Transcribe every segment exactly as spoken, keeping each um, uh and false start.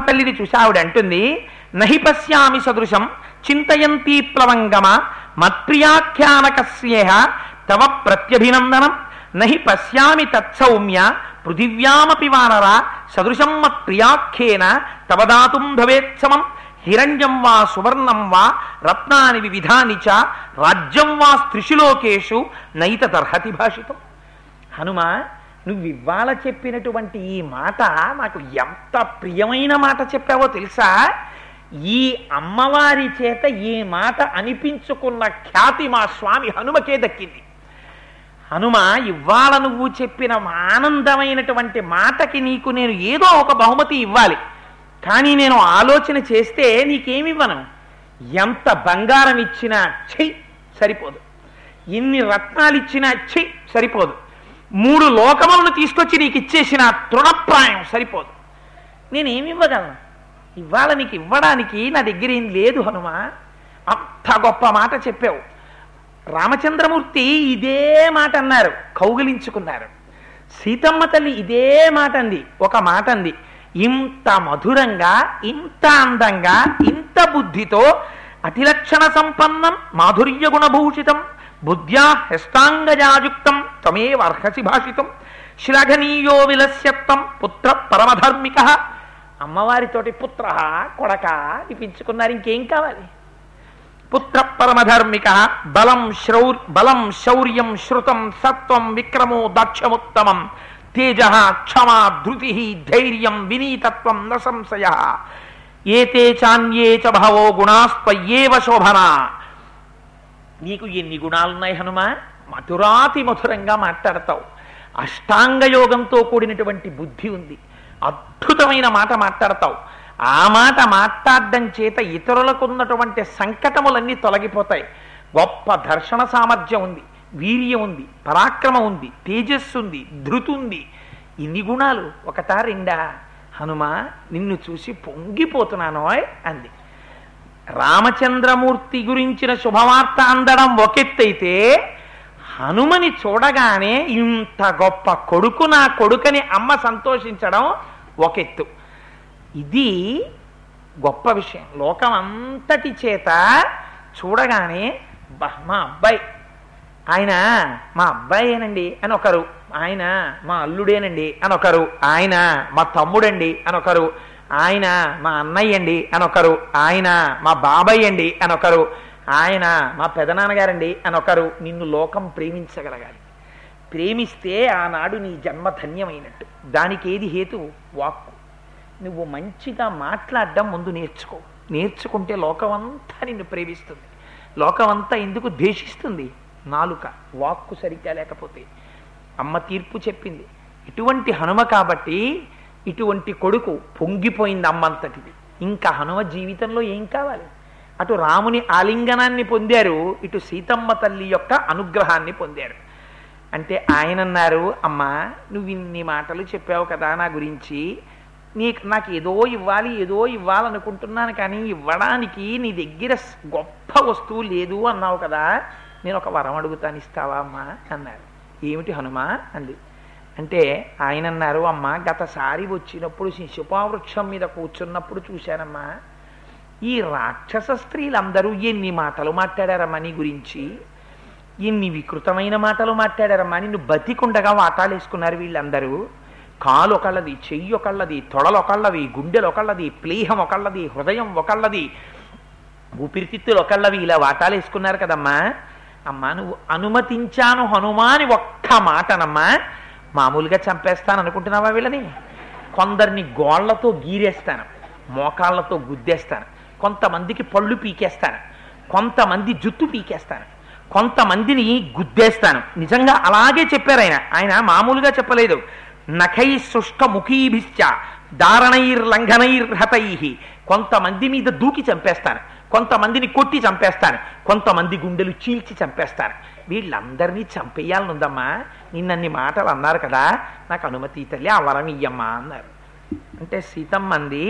తల్లిని చూసి ఆవిడ అంటుంది, నహి పశ్యామి సదృశం చింతయంతి ప్లవంగమ మత్ప్రియాఖ్యానకస్యేహ తవ ప్రత్యభినందనం నహి పశ్యామి తత్సౌమ్య పృథివ్యామపి వానర సదృశం మత్ప్రియాఖ్యేన తవ దాతుం భవేత్సమం హిరణ్యం వా సువర్ణం వా రత్నాని వివిధాని చ రాజ్యం వా స్త్రిషులోకేషు నైతదర్హతి భాషితం. హనుమ, నువ్వు ఇవాళ చెప్పినటువంటి ఈ మాట నాకు ఎంత ప్రియమైన మాట చెప్పావో తెలుసా? ఈ అమ్మవారి చేత ఈ మాట అనిపించుకున్న ఖ్యాతి మా స్వామి హనుమకే దక్కింది. హనుమ, ఇవాళ నువ్వు చెప్పిన ఆనందమైనటువంటి మాటకి నీకు నేను ఏదో ఒక బహుమతి ఇవ్వాలి. కానీ నేను ఆలోచన చేస్తే నీకేమివ్వను. ఎంత బంగారం ఇచ్చినా చెయ్యి సరిపోదు, ఎన్ని రత్నాలు ఇచ్చినా చెయ్యి సరిపోదు, మూడు లోకములను తీసుకొచ్చి నీకు ఇచ్చేసిన తృణప్రాయం సరిపోదు. నేనేమివ్వగలను? ఇవాళ నీకు ఇవ్వడానికి నా దగ్గర ఏం లేదు హనుమ. అంత గొప్ప మాట చెప్పావు. రామచంద్రమూర్తి ఇదే మాట అన్నారు, కౌగిలించుకున్నారు. సీతమ్మ తల్లి ఇదే మాట అంది, ఒక మాట అంది, ఇంత మధురంగా, ఇంత అందంగా, ఇంత బుద్ధితో అతిలక్షణ సంపన్నం మాధుర్య గుణభూషితం బుద్ధ్యా హస్తాంగజాయుక్తం త్వమేవ అర్హసి భాషితం శ్లాఘనీయో విలస్యత్వం పుత్ర పరమధర్మిక. అమ్మవారితోటి పుత్ర కొడక అనిపించుకున్నారు, ఇంకేం కావాలి? పుత్ర పరమధర్మిక బలం శ్రౌర్ బలం శౌర్యం శ్రుతం సత్వం విక్రమో దాక్ష్యముత్తమం తేజ క్షమా ధృతి ధైర్యం వినీతత్వం న సంశయ ఏతే చాన్యే చ బహవో గుణాస్త్వయేవ శోభన. నీకు ఎన్ని గుణాలున్నాయి హనుమ? మధురాతి మధురంగా మాట్లాడతావు, అష్టాంగయోగంతో కూడినటువంటి బుద్ధి ఉంది, అద్భుతమైన మాట మాట్లాడతావు. ఆ మాట మాట్లాడడం చేత ఇతరులకు ఉన్నటువంటి సంకటములన్నీ తొలగిపోతాయి. గొప్ప దర్శన సామర్థ్యం ఉంది, వీర్యం ఉంది, పరాక్రమం ఉంది, తేజస్సు ఉంది, ధృతి ఉంది. ఇన్ని గుణాలు ఒకటా రెండా? హనుమ, నిన్ను చూసి పొంగిపోతున్నాను అంది. రామచంద్రమూర్తి గురించిన శుభవార్త అందడం ఒకెత్తైతే, హనుమని చూడగానే ఇంత గొప్ప కొడుకు నా కొడుకని అమ్మ సంతోషించడం ఒకెత్తు. ఇది గొప్ప విషయం. లోకం అంతటి చేత చూడగానే మా అబ్బాయి, ఆయన మా అబ్బాయేనండి అని ఒకరు, ఆయన మా అల్లుడేనండి అని ఒకరు, ఆయన మా తమ్ముడండి అని ఒకరు, ఆయన మా అన్నయ్య అండి అని ఒకరు, ఆయన మా బాబాయ్ అండి అని ఒకరు, ఆయన మా పెదనాన్నగారండి అని ఒకరు. నిన్ను లోకం ప్రేమించగలగాలి. ప్రేమిస్తే ఆనాడు నీ జన్మ ధన్యమైనట్టు. దానికి ఏది హేతువు? వాక్కు. నువ్వు మంచిగా మాట్లాడడం ముందు నేర్చుకో. నేర్చుకుంటే లోకమంతా నిన్ను ప్రేమిస్తుంది. లోకమంతా ఎందుకు ద్వేషిస్తుంది? నాలుక, వాక్కు సరిగ్గా లేకపోతే. అమ్మ తీర్పు చెప్పింది. ఇటువంటి హనుమ కాబట్టి ఇటువంటి కొడుకు పొంగిపోయింది అమ్మంతటిది. ఇంకా హనుమ జీవితంలో ఏం కావాలి? అటు రాముని ఆలింగనాన్ని పొందారు, ఇటు సీతమ్మ తల్లి యొక్క అనుగ్రహాన్ని పొందారు. అంటే ఆయన అన్నారు, అమ్మా నువ్వు ఇన్ని మాటలు చెప్పావు కదా నా గురించి, నీకు నాకు ఏదో ఇవ్వాలి ఏదో ఇవ్వాలనుకుంటున్నాను, కానీ ఇవ్వడానికి నీ దగ్గర గొప్ప వస్తువు లేదు అన్నావు కదా, నేను ఒక వరం అడుగుతాను, ఇస్తావా అమ్మా అన్నారు. ఏమిటి హనుమ అంది. అంటే ఆయన అన్నారు, అమ్మ గతసారి వచ్చినప్పుడు శిశుపావృక్షం మీద కూర్చున్నప్పుడు చూశానమ్మా, ఈ రాక్షస స్త్రీలందరూ ఎన్ని మాటలు మాట్లాడారమ్మా నీ గురించి, ఎన్ని వికృతమైన మాటలు మాట్లాడారమ్మా. నిన్ను బతికుండగా వాటాలు వేసుకున్నారు వీళ్ళందరూ. కాలు ఒకళ్ళది, చెయ్యి ఒకళ్ళది, తొడలు ఒకళ్ళవి, గుండెలు ఒకళ్ళది, ప్లీహం ఒకళ్ళది, హృదయం ఒకళ్ళది, ఊపిరితిత్తులు ఒకళ్ళవి, ఇలా వాటాలు వేసుకున్నారు కదమ్మా. అమ్మా నువ్వు అనుమతించాను హనుమాని ఒక్క మాటనమ్మా, మామూలుగా చంపేస్తాను అనుకుంటున్నావా వీళ్ళని? కొందరిని గోళ్లతో గీరేస్తాను, మోకాళ్లతో గుద్దేస్తాను, కొంతమందికి పళ్ళు పీకేస్తాను, కొంతమంది జుట్టు పీకేస్తాను, కొంతమందిని గుద్దేస్తాను. నిజంగా అలాగే చెప్పారు ఆయన. ఆయన మామూలుగా చెప్పలేదు. నఖై శుష్క ముఖీభిశ్చ దారణైర్ లంఘనైర్ హతై, కొంతమంది మీద దూకి చంపేస్తాను, కొంతమందిని కొట్టి చంపేస్తాను, కొంతమంది గుండెలు చీల్చి చంపేస్తాను. వీళ్ళందరినీ చంపేయాలనుందమ్మా. నిన్నన్ని మాటలు అన్నారు కదా, నాకు అనుమతి తల్లి, ఆ వరం ఇయ్యమ్మా అన్నారు. అంటే సీతమ్మంది,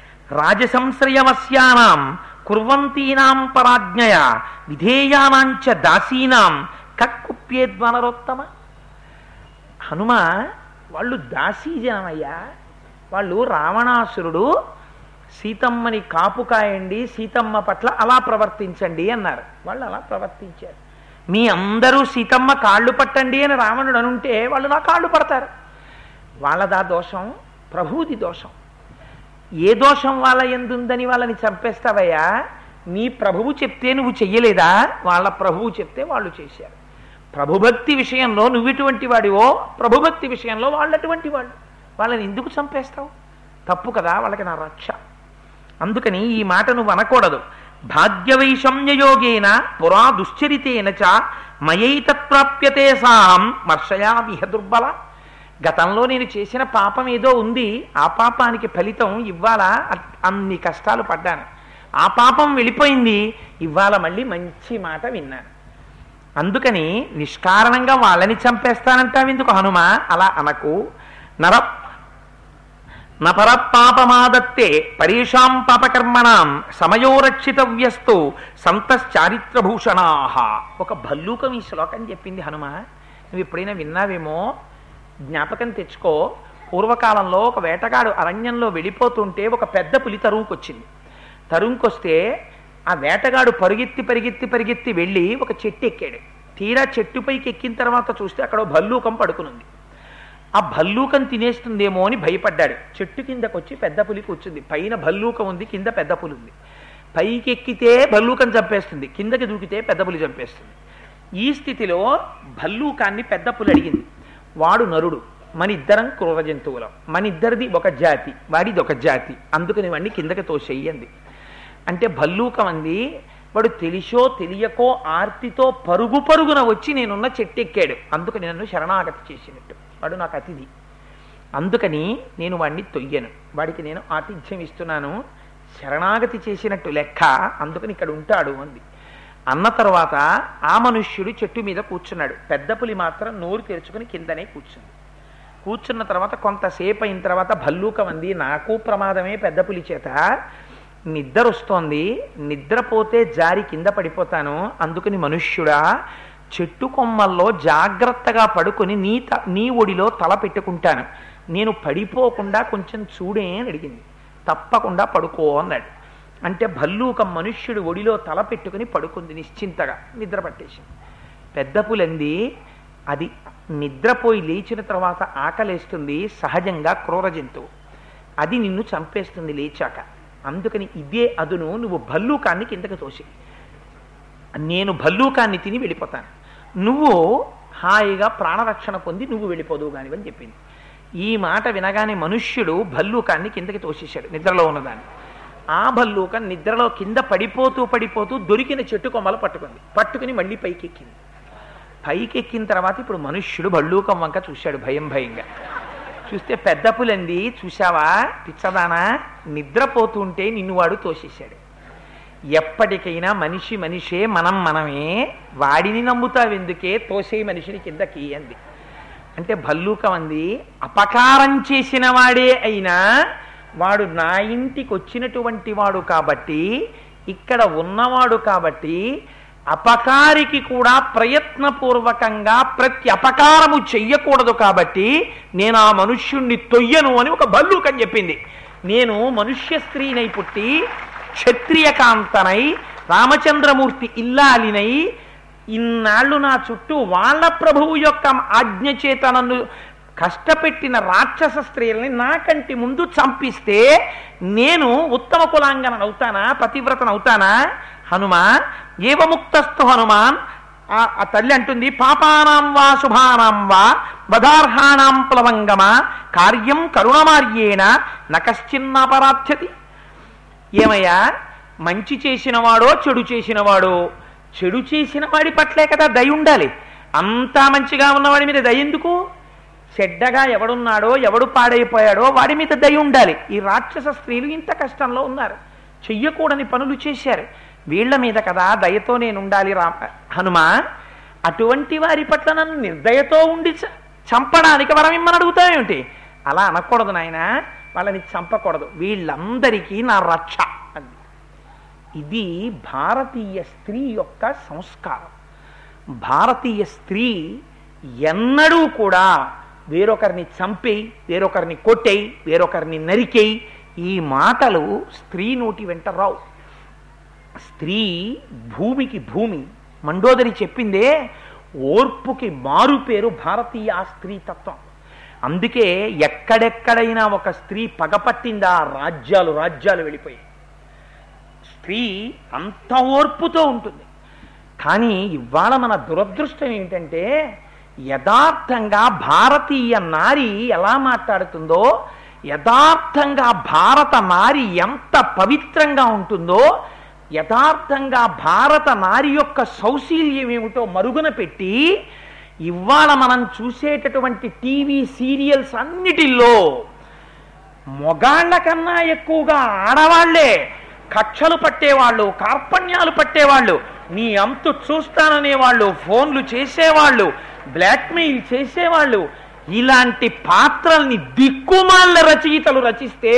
రాజసంశ్రయవస్యానాం కుర్వంతీనాం పరాజ్ఞయ విధేయానాంచ దాసీనాం కక్కుప్యేద్వనరోత్తమ. హనుమ, వాళ్ళు దాసీజనమయ్యా. వాళ్ళు రావణాసురుడు సీతమ్మని కాపు కాయండి, సీతమ్మ పట్ల అలా ప్రవర్తించండి అన్నారు. వాళ్ళు అలా ప్రవర్తించారు. మీ అందరూ సీతమ్మ కాళ్ళు పట్టండి అని రావణుడు అనుంటే వాళ్ళు నా కాళ్ళు పడతారు. వాళ్ళదా దోషం, ప్రభువుది దోషం. ఏ దోషం వాళ్ళ ఎందుందని వాళ్ళని చంపేస్తావయ్యా? నీ ప్రభువు చెప్తే నువ్వు చెయ్యలేదా? వాళ్ళ ప్రభువు చెప్తే వాళ్ళు చేశారు. ప్రభుభక్తి విషయంలో నువ్వు ఇటువంటి వాడివో, ప్రభుభక్తి విషయంలో వాళ్ళు అటువంటి వాళ్ళు. వాళ్ళని ఎందుకు చంపేస్తావు? తప్పు కదా, వాళ్ళకి నా రక్ష. అందుకని ఈ మాట నువ్వు అనకూడదు. భాగ్యవైషమ్యయోగేన పురా దుశ్చరితేన చ మయైతత్ప్రాప్యతే సాహం మర్షయామిహ దుర్బల. గతంలో నేను చేసిన పాపం ఏదో ఉంది, ఆ పాపానికి ఫలితం ఇవాళ అన్ని కష్టాలు పడ్డాను. ఆ పాపం వెళ్ళిపోయింది, ఇవాళ మళ్ళీ మంచి మాట విన్నాను. అందుకని నిష్కారణంగా వాళ్ళని చంపేస్తానంటావు ఎందుకు హనుమ? అలా అనకు. నర నపరపాపమాదత్తే పరేషాం పాపకర్మణాం సమయోరక్షితవ్యస్తు సంతశ్చారిత్రభూషణా. ఒక భల్లూకం ఈ శ్లోకం చెప్పింది హనుమ. నువ్వు ఎప్పుడైనా విన్నావేమో, జ్ఞాపకం తెచ్చుకో. పూర్వకాలంలో ఒక వేటగాడు అరణ్యంలో వెళ్ళిపోతుంటే ఒక పెద్ద పులి తరువుకొచ్చింది. తరువుకొస్తే ఆ వేటగాడు పరిగెత్తి పరిగెత్తి పరిగెత్తి వెళ్ళి ఒక చెట్టు ఎక్కాడు. తీరా చెట్టుపైకి ఎక్కిన తర్వాత చూస్తే అక్కడ భల్లూకం పడుకునుంది. ఆ భల్లూకం తినేస్తుందేమో అని భయపడ్డాడు. చెట్టు కిందకు వచ్చి పెద్ద పులి కూర్చుంది. పైన భల్లూకం ఉంది, కింద పెద్ద పులి ఉంది. పైకి ఎక్కితే భల్లూకం చంపేస్తుంది, కిందకి దూకితే పెద్ద పులి చంపేస్తుంది. ఈ స్థితిలో భల్లూకాన్ని పెద్ద పులి అడిగింది. వాడు నరుడు, మన ఇద్దరం క్రూర జంతువులం, మన ఇద్దరిది ఒక జాతి, వాడిది ఒక జాతి, అందుకని వాడిని కిందకి తోసేయండి అంటే భల్లూకం అంది. వాడు తెలిసో తెలియకో ఆర్తితో పరుగు పరుగున వచ్చి నేనున్న చెట్టు ఎక్కాడు, అందుకని నన్ను శరణాగతి చేసినట్టు. వాడు నాకు అతిథి, అందుకని నేను వాడిని తొయ్యను, వాడికి నేను ఆతిథ్యం ఇస్తున్నాను, శరణాగతి చేసినట్టు లెక్క, అందుకని ఇక్కడ ఉంటాడు అంది. అన్న తర్వాత ఆ మనుష్యుడు చెట్టు మీద కూర్చున్నాడు. పెద్ద పులి మాత్రం నోరు తెరుచుకుని కిందనే కూర్చుంది. కూర్చున్న తర్వాత కొంతసేపు అయిన తర్వాత భల్లూకం అంది, నాకు ప్రమాదమే పెద్ద పులి చేత, నిద్ర వస్తోంది, నిద్రపోతే జారి కింద పడిపోతాను, అందుకని మనుష్యుడా చెట్టు కొమ్మల్లో జాగ్రత్తగా పడుకొని నీ త నీ ఒడిలో తల పెట్టుకుంటాను, నేను పడిపోకుండా కొంచెం చూడే అని అడిగింది. తప్పకుండా పడుకో అన్నాడు. అంటే భల్లూకం మనుష్యుడు ఒడిలో తల పెట్టుకుని పడుకుంది, నిశ్చింతగా నిద్ర పట్టేసింది. పెద్ద పులంది, అది నిద్రపోయి లేచిన తర్వాత ఆకలేస్తుంది, సహజంగా క్రూర జంతువు, అది నిన్ను చంపేస్తుంది లేచాక, అందుకని ఇదే అదును, నువ్వు భల్లూకాన్ని కిందకి తోసి, నేను భల్లూకాన్ని తిని వెళ్ళిపోతాను, నువ్వు హాయిగా ప్రాణరక్షణ పొంది నువ్వు వెళ్ళిపోదువు కానివని చెప్పింది. ఈ మాట వినగానే మనుష్యుడు భల్లూకాన్ని కిందకి తోసేశాడు, నిద్రలో ఉన్నదాన్ని. ఆ భల్లూకం నిద్రలో కింద పడిపోతూ పడిపోతూ దొరికిన చెట్టు కొమ్మలు పట్టుకుంది, పట్టుకుని మళ్ళీ పైకి ఎక్కింది. పైకి ఎక్కిన తర్వాత ఇప్పుడు మనుష్యుడు భల్లూకం వంక చూశాడు భయం భయంగా. చూస్తే పెద్ద పులంది, చూశావా పిచ్చదానా, నిద్రపోతుంటే నిన్ను వాడు తోసేశాడు. ఎప్పటికైనా మనిషి మనిషే, మనం మనమే, వాడిని నమ్ముతావెందుకే, తోసే మనిషిని కిందకి అంది. అంటే భల్లూకం అంది, అపకారం చేసిన వాడే అయినా వాడు నా ఇంటికి వచ్చినటువంటి వాడు కాబట్టి, ఇక్కడ ఉన్నవాడు కాబట్టి, అపకారికి కూడా ప్రయత్నపూర్వకంగా ప్రతి అపకారము చెయ్యకూడదు కాబట్టి నేను ఆ మనుష్యుణ్ణి తొయ్యను అని ఒక భల్లూకం చెప్పింది. నేను మనుష్య స్త్రీనై పుట్టి క్షత్రియకాంతనై రామచంద్రమూర్తి ఇల్లాలినై ఇన్నాళ్ళు నా చుట్టూ వాళ్ళ ప్రభువు యొక్క ఆజ్ఞ చేత నన్ను కష్టపెట్టిన రాక్షస స్త్రీలని నాకంటి ముందు చంపిస్తే నేను ఉత్తమ కులాంగన అవుతానా, పతివ్రతను అవుతానా? హనుమ ఏవముక్తస్థు హనుమాన్, ఆ తల్లి అంటుంది, పాపానాం వా శుభానాం వా వదార్హానాం ప్లవంగమ కార్యం కరుణమార్యేణ నకశ్చిన్నాపరాధ్యతి. ఏమయ్యా, మంచి చేసినవాడో చెడు చేసినవాడో, చెడు చేసిన వాడి పట్లే కదా దయ ఉండాలి, అంతా మంచిగా ఉన్నవాడి మీద దయ ఎందుకు? చెడ్డగా ఎవడున్నాడో ఎవడు పాడైపోయాడో వాడి మీద దయ ఉండాలి. ఈ రాక్షస స్త్రీలు ఇంత కష్టంలో ఉన్నారు, చెయ్యకూడని పనులు చేశారు, వీళ్ల మీద కదా దయతో నేను ఉండాలి రా హనుమ. అటువంటి వారి పట్ల నన్ను నిర్దయతో ఉండి చంపడానికి వరం ఇమ్మని అడుగుతావేమిటి? అలా అనకూడదు నాయన, వాళ్ళని చంపకూడదు, వీళ్ళందరికీ నా రక్ష అంది. ఇది భారతీయ స్త్రీ యొక్క సంస్కారం. భారతీయ స్త్రీ ఎన్నడూ కూడా వేరొకరిని చంపేయి, వేరొకరిని కొట్టేయి, వేరొకరిని నరికేయి, ఈ మాటలు స్త్రీ నోటి వెంట రావు. స్త్రీ భూమికి భూమి. మండోదరి చెప్పిందే ఓర్పుకి మారు పేరు భారతీయ స్త్రీ తత్వం. అందుకే ఎక్కడెక్కడైనా ఒక స్త్రీ పగపట్టిందా రాజ్యాలు రాజ్యాలు వెళ్ళిపోయి. స్త్రీ అంత ఓర్పుతో ఉంటుంది. కానీ ఇవాళ మన దురదృష్టం ఏమిటంటే యథార్థంగా భారతీయ నారి ఎలా మాట్లాడుతుందో, యథార్థంగా భారత నారి ఎంత పవిత్రంగా ఉంటుందో, యథార్థంగా భారత నారి యొక్క సౌశీల్యం ఏమిటో మరుగున పెట్టి ఇవాళ మనం చూసేటటువంటి టీవీ సీరియల్స్ అన్నిటిల్లో మొగాళ్ల కన్నా ఎక్కువగా ఆడవాళ్లే కక్షలు పట్టేవాళ్ళు, కార్పణ్యాలు పట్టేవాళ్ళు, నీ అంతు చూస్తాననేవాళ్ళు, ఫోన్లు చేసేవాళ్ళు, బ్లాక్మెయిల్ చేసేవాళ్ళు, ఇలాంటి పాత్రల్ని దిక్కుమాల రచయితలు రచిస్తే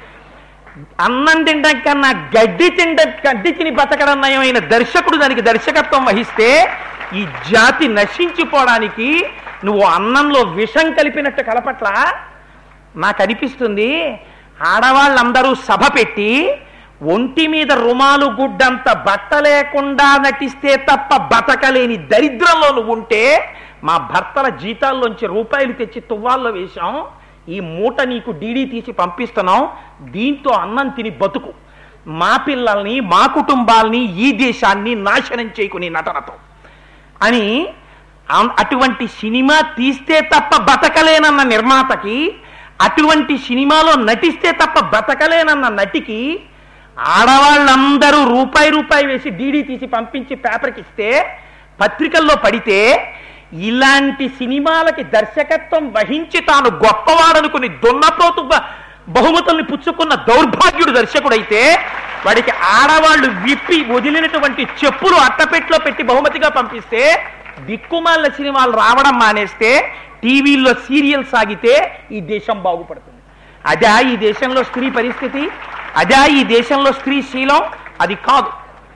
అన్నం తినడం కన్నా గడ్డి తిండ గడ్డి తిని బతకడం నయమైన దర్శకుడు దానికి దర్శకత్వం వహిస్తే ఈ జాతి నశించిపోవడానికి నువ్వు అన్నంలో విషం కలిపినట్టు కలపట్ల. నాకు అనిపిస్తుంది ఆడవాళ్ళందరూ సభ పెట్టి ఒంటి మీద రుమాలు గుడ్డంత బట్ట లేకుండా నటిస్తే తప్ప బతకలేని దరిద్రంలో నువ్వు ఉంటే మా భర్తల జీతాల్లోంచి రూపాయలు తెచ్చి తువ్వాల్లో వేశాం, ఈ మూట నీకు డీడీ తీసి పంపిస్తున్నాం, దీంతో అన్నం తిని బతుకు, మా పిల్లల్ని మా కుటుంబాల్ని ఈ దేశాన్ని నాశనం చేయకుని నటనతో అని అటువంటి సినిమా తీస్తే తప్ప బతకలేనన్న నిర్మాతకి, అటువంటి సినిమాలో నటిస్తే తప్ప బతకలేనన్న నటికి ఆడవాళ్ళందరూ రూపాయి రూపాయి వేసి డీడీ తీసి పంపించి పేపర్కి ఇస్తే పత్రికల్లో పడితే ఇలాంటి సినిమాలకి దర్శకత్వం వహించి తాను గొప్పవాడనుకుని దున్నపోతు బహుమతుల్ని పుచ్చుకున్న దౌర్భాగ్యుడు దర్శకుడైతే వాడికి ఆడవాళ్లు విప్పి వదిలినటువంటి చెప్పులు అట్టపెట్లో పెట్టి బహుమతిగా పంపిస్తే దిక్కుమాల సినిమాలు రావడం మానేస్తే టీవీల్లో సీరియల్ సాగితే ఈ దేశం బాగుపడుతుంది. అదే ఈ దేశంలో స్త్రీ పరిస్థితి, అదే ఈ దేశంలో స్త్రీ శీలం. అది కాదు.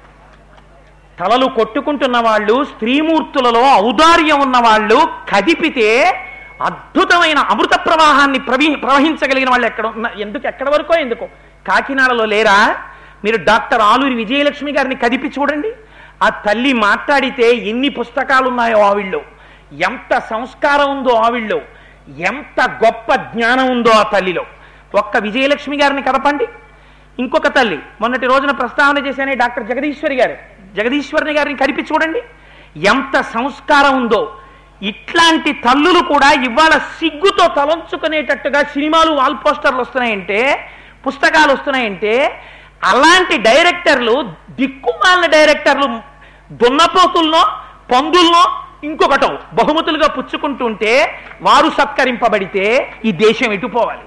తలలు కొట్టుకుంటున్న వాళ్ళు, స్త్రీమూర్తులలో ఔదార్యం ఉన్న వాళ్ళు కదిపితే అద్భుతమైన అమృత ప్రవాహాన్ని ప్రవహి ప్రవహించగలిగిన వాళ్ళు ఎక్కడ ఉన్న ఎందుకు ఎక్కడ వరకో ఎందుకో కాకినాడలో లేరా? మీరు డాక్టర్ ఆలూరి విజయలక్ష్మి గారిని కదిపి చూడండి. ఆ తల్లి మాట్లాడితే ఎన్ని పుస్తకాలు ఉన్నాయో ఆవిళ్ళు, ఎంత సంస్కారం ఉందో ఆవిళ్ళు, ఎంత గొప్ప జ్ఞానం ఉందో ఆ తల్లిలో. ఒక్క విజయలక్ష్మి గారిని కదపండి. ఇంకొక తల్లి మొన్నటి రోజున ప్రస్తావన చేశానే డాక్టర్ జగదీశ్వరి గారు, జగదీశ్వరిని గారిని కదిపి చూడండి, ఎంత సంస్కారం ఉందో. ఇట్లాంటి తల్లులు కూడా ఇవాళ సిగ్గుతో తలంచుకునేటట్టుగా సినిమాలు వాల్ పోస్టర్లు వస్తున్నాయంటే, పుస్తకాలు వస్తున్నాయంటే, అలాంటి డైరెక్టర్లు దిక్కుమాలిన డైరెక్టర్లు దున్నపోతుల్లో పందుల్లో ఇంకొకటో బహుమతులుగా పుచ్చుకుంటుంటే వారు సత్కరింపబడితే ఈ దేశం ఎటుపోవాలి?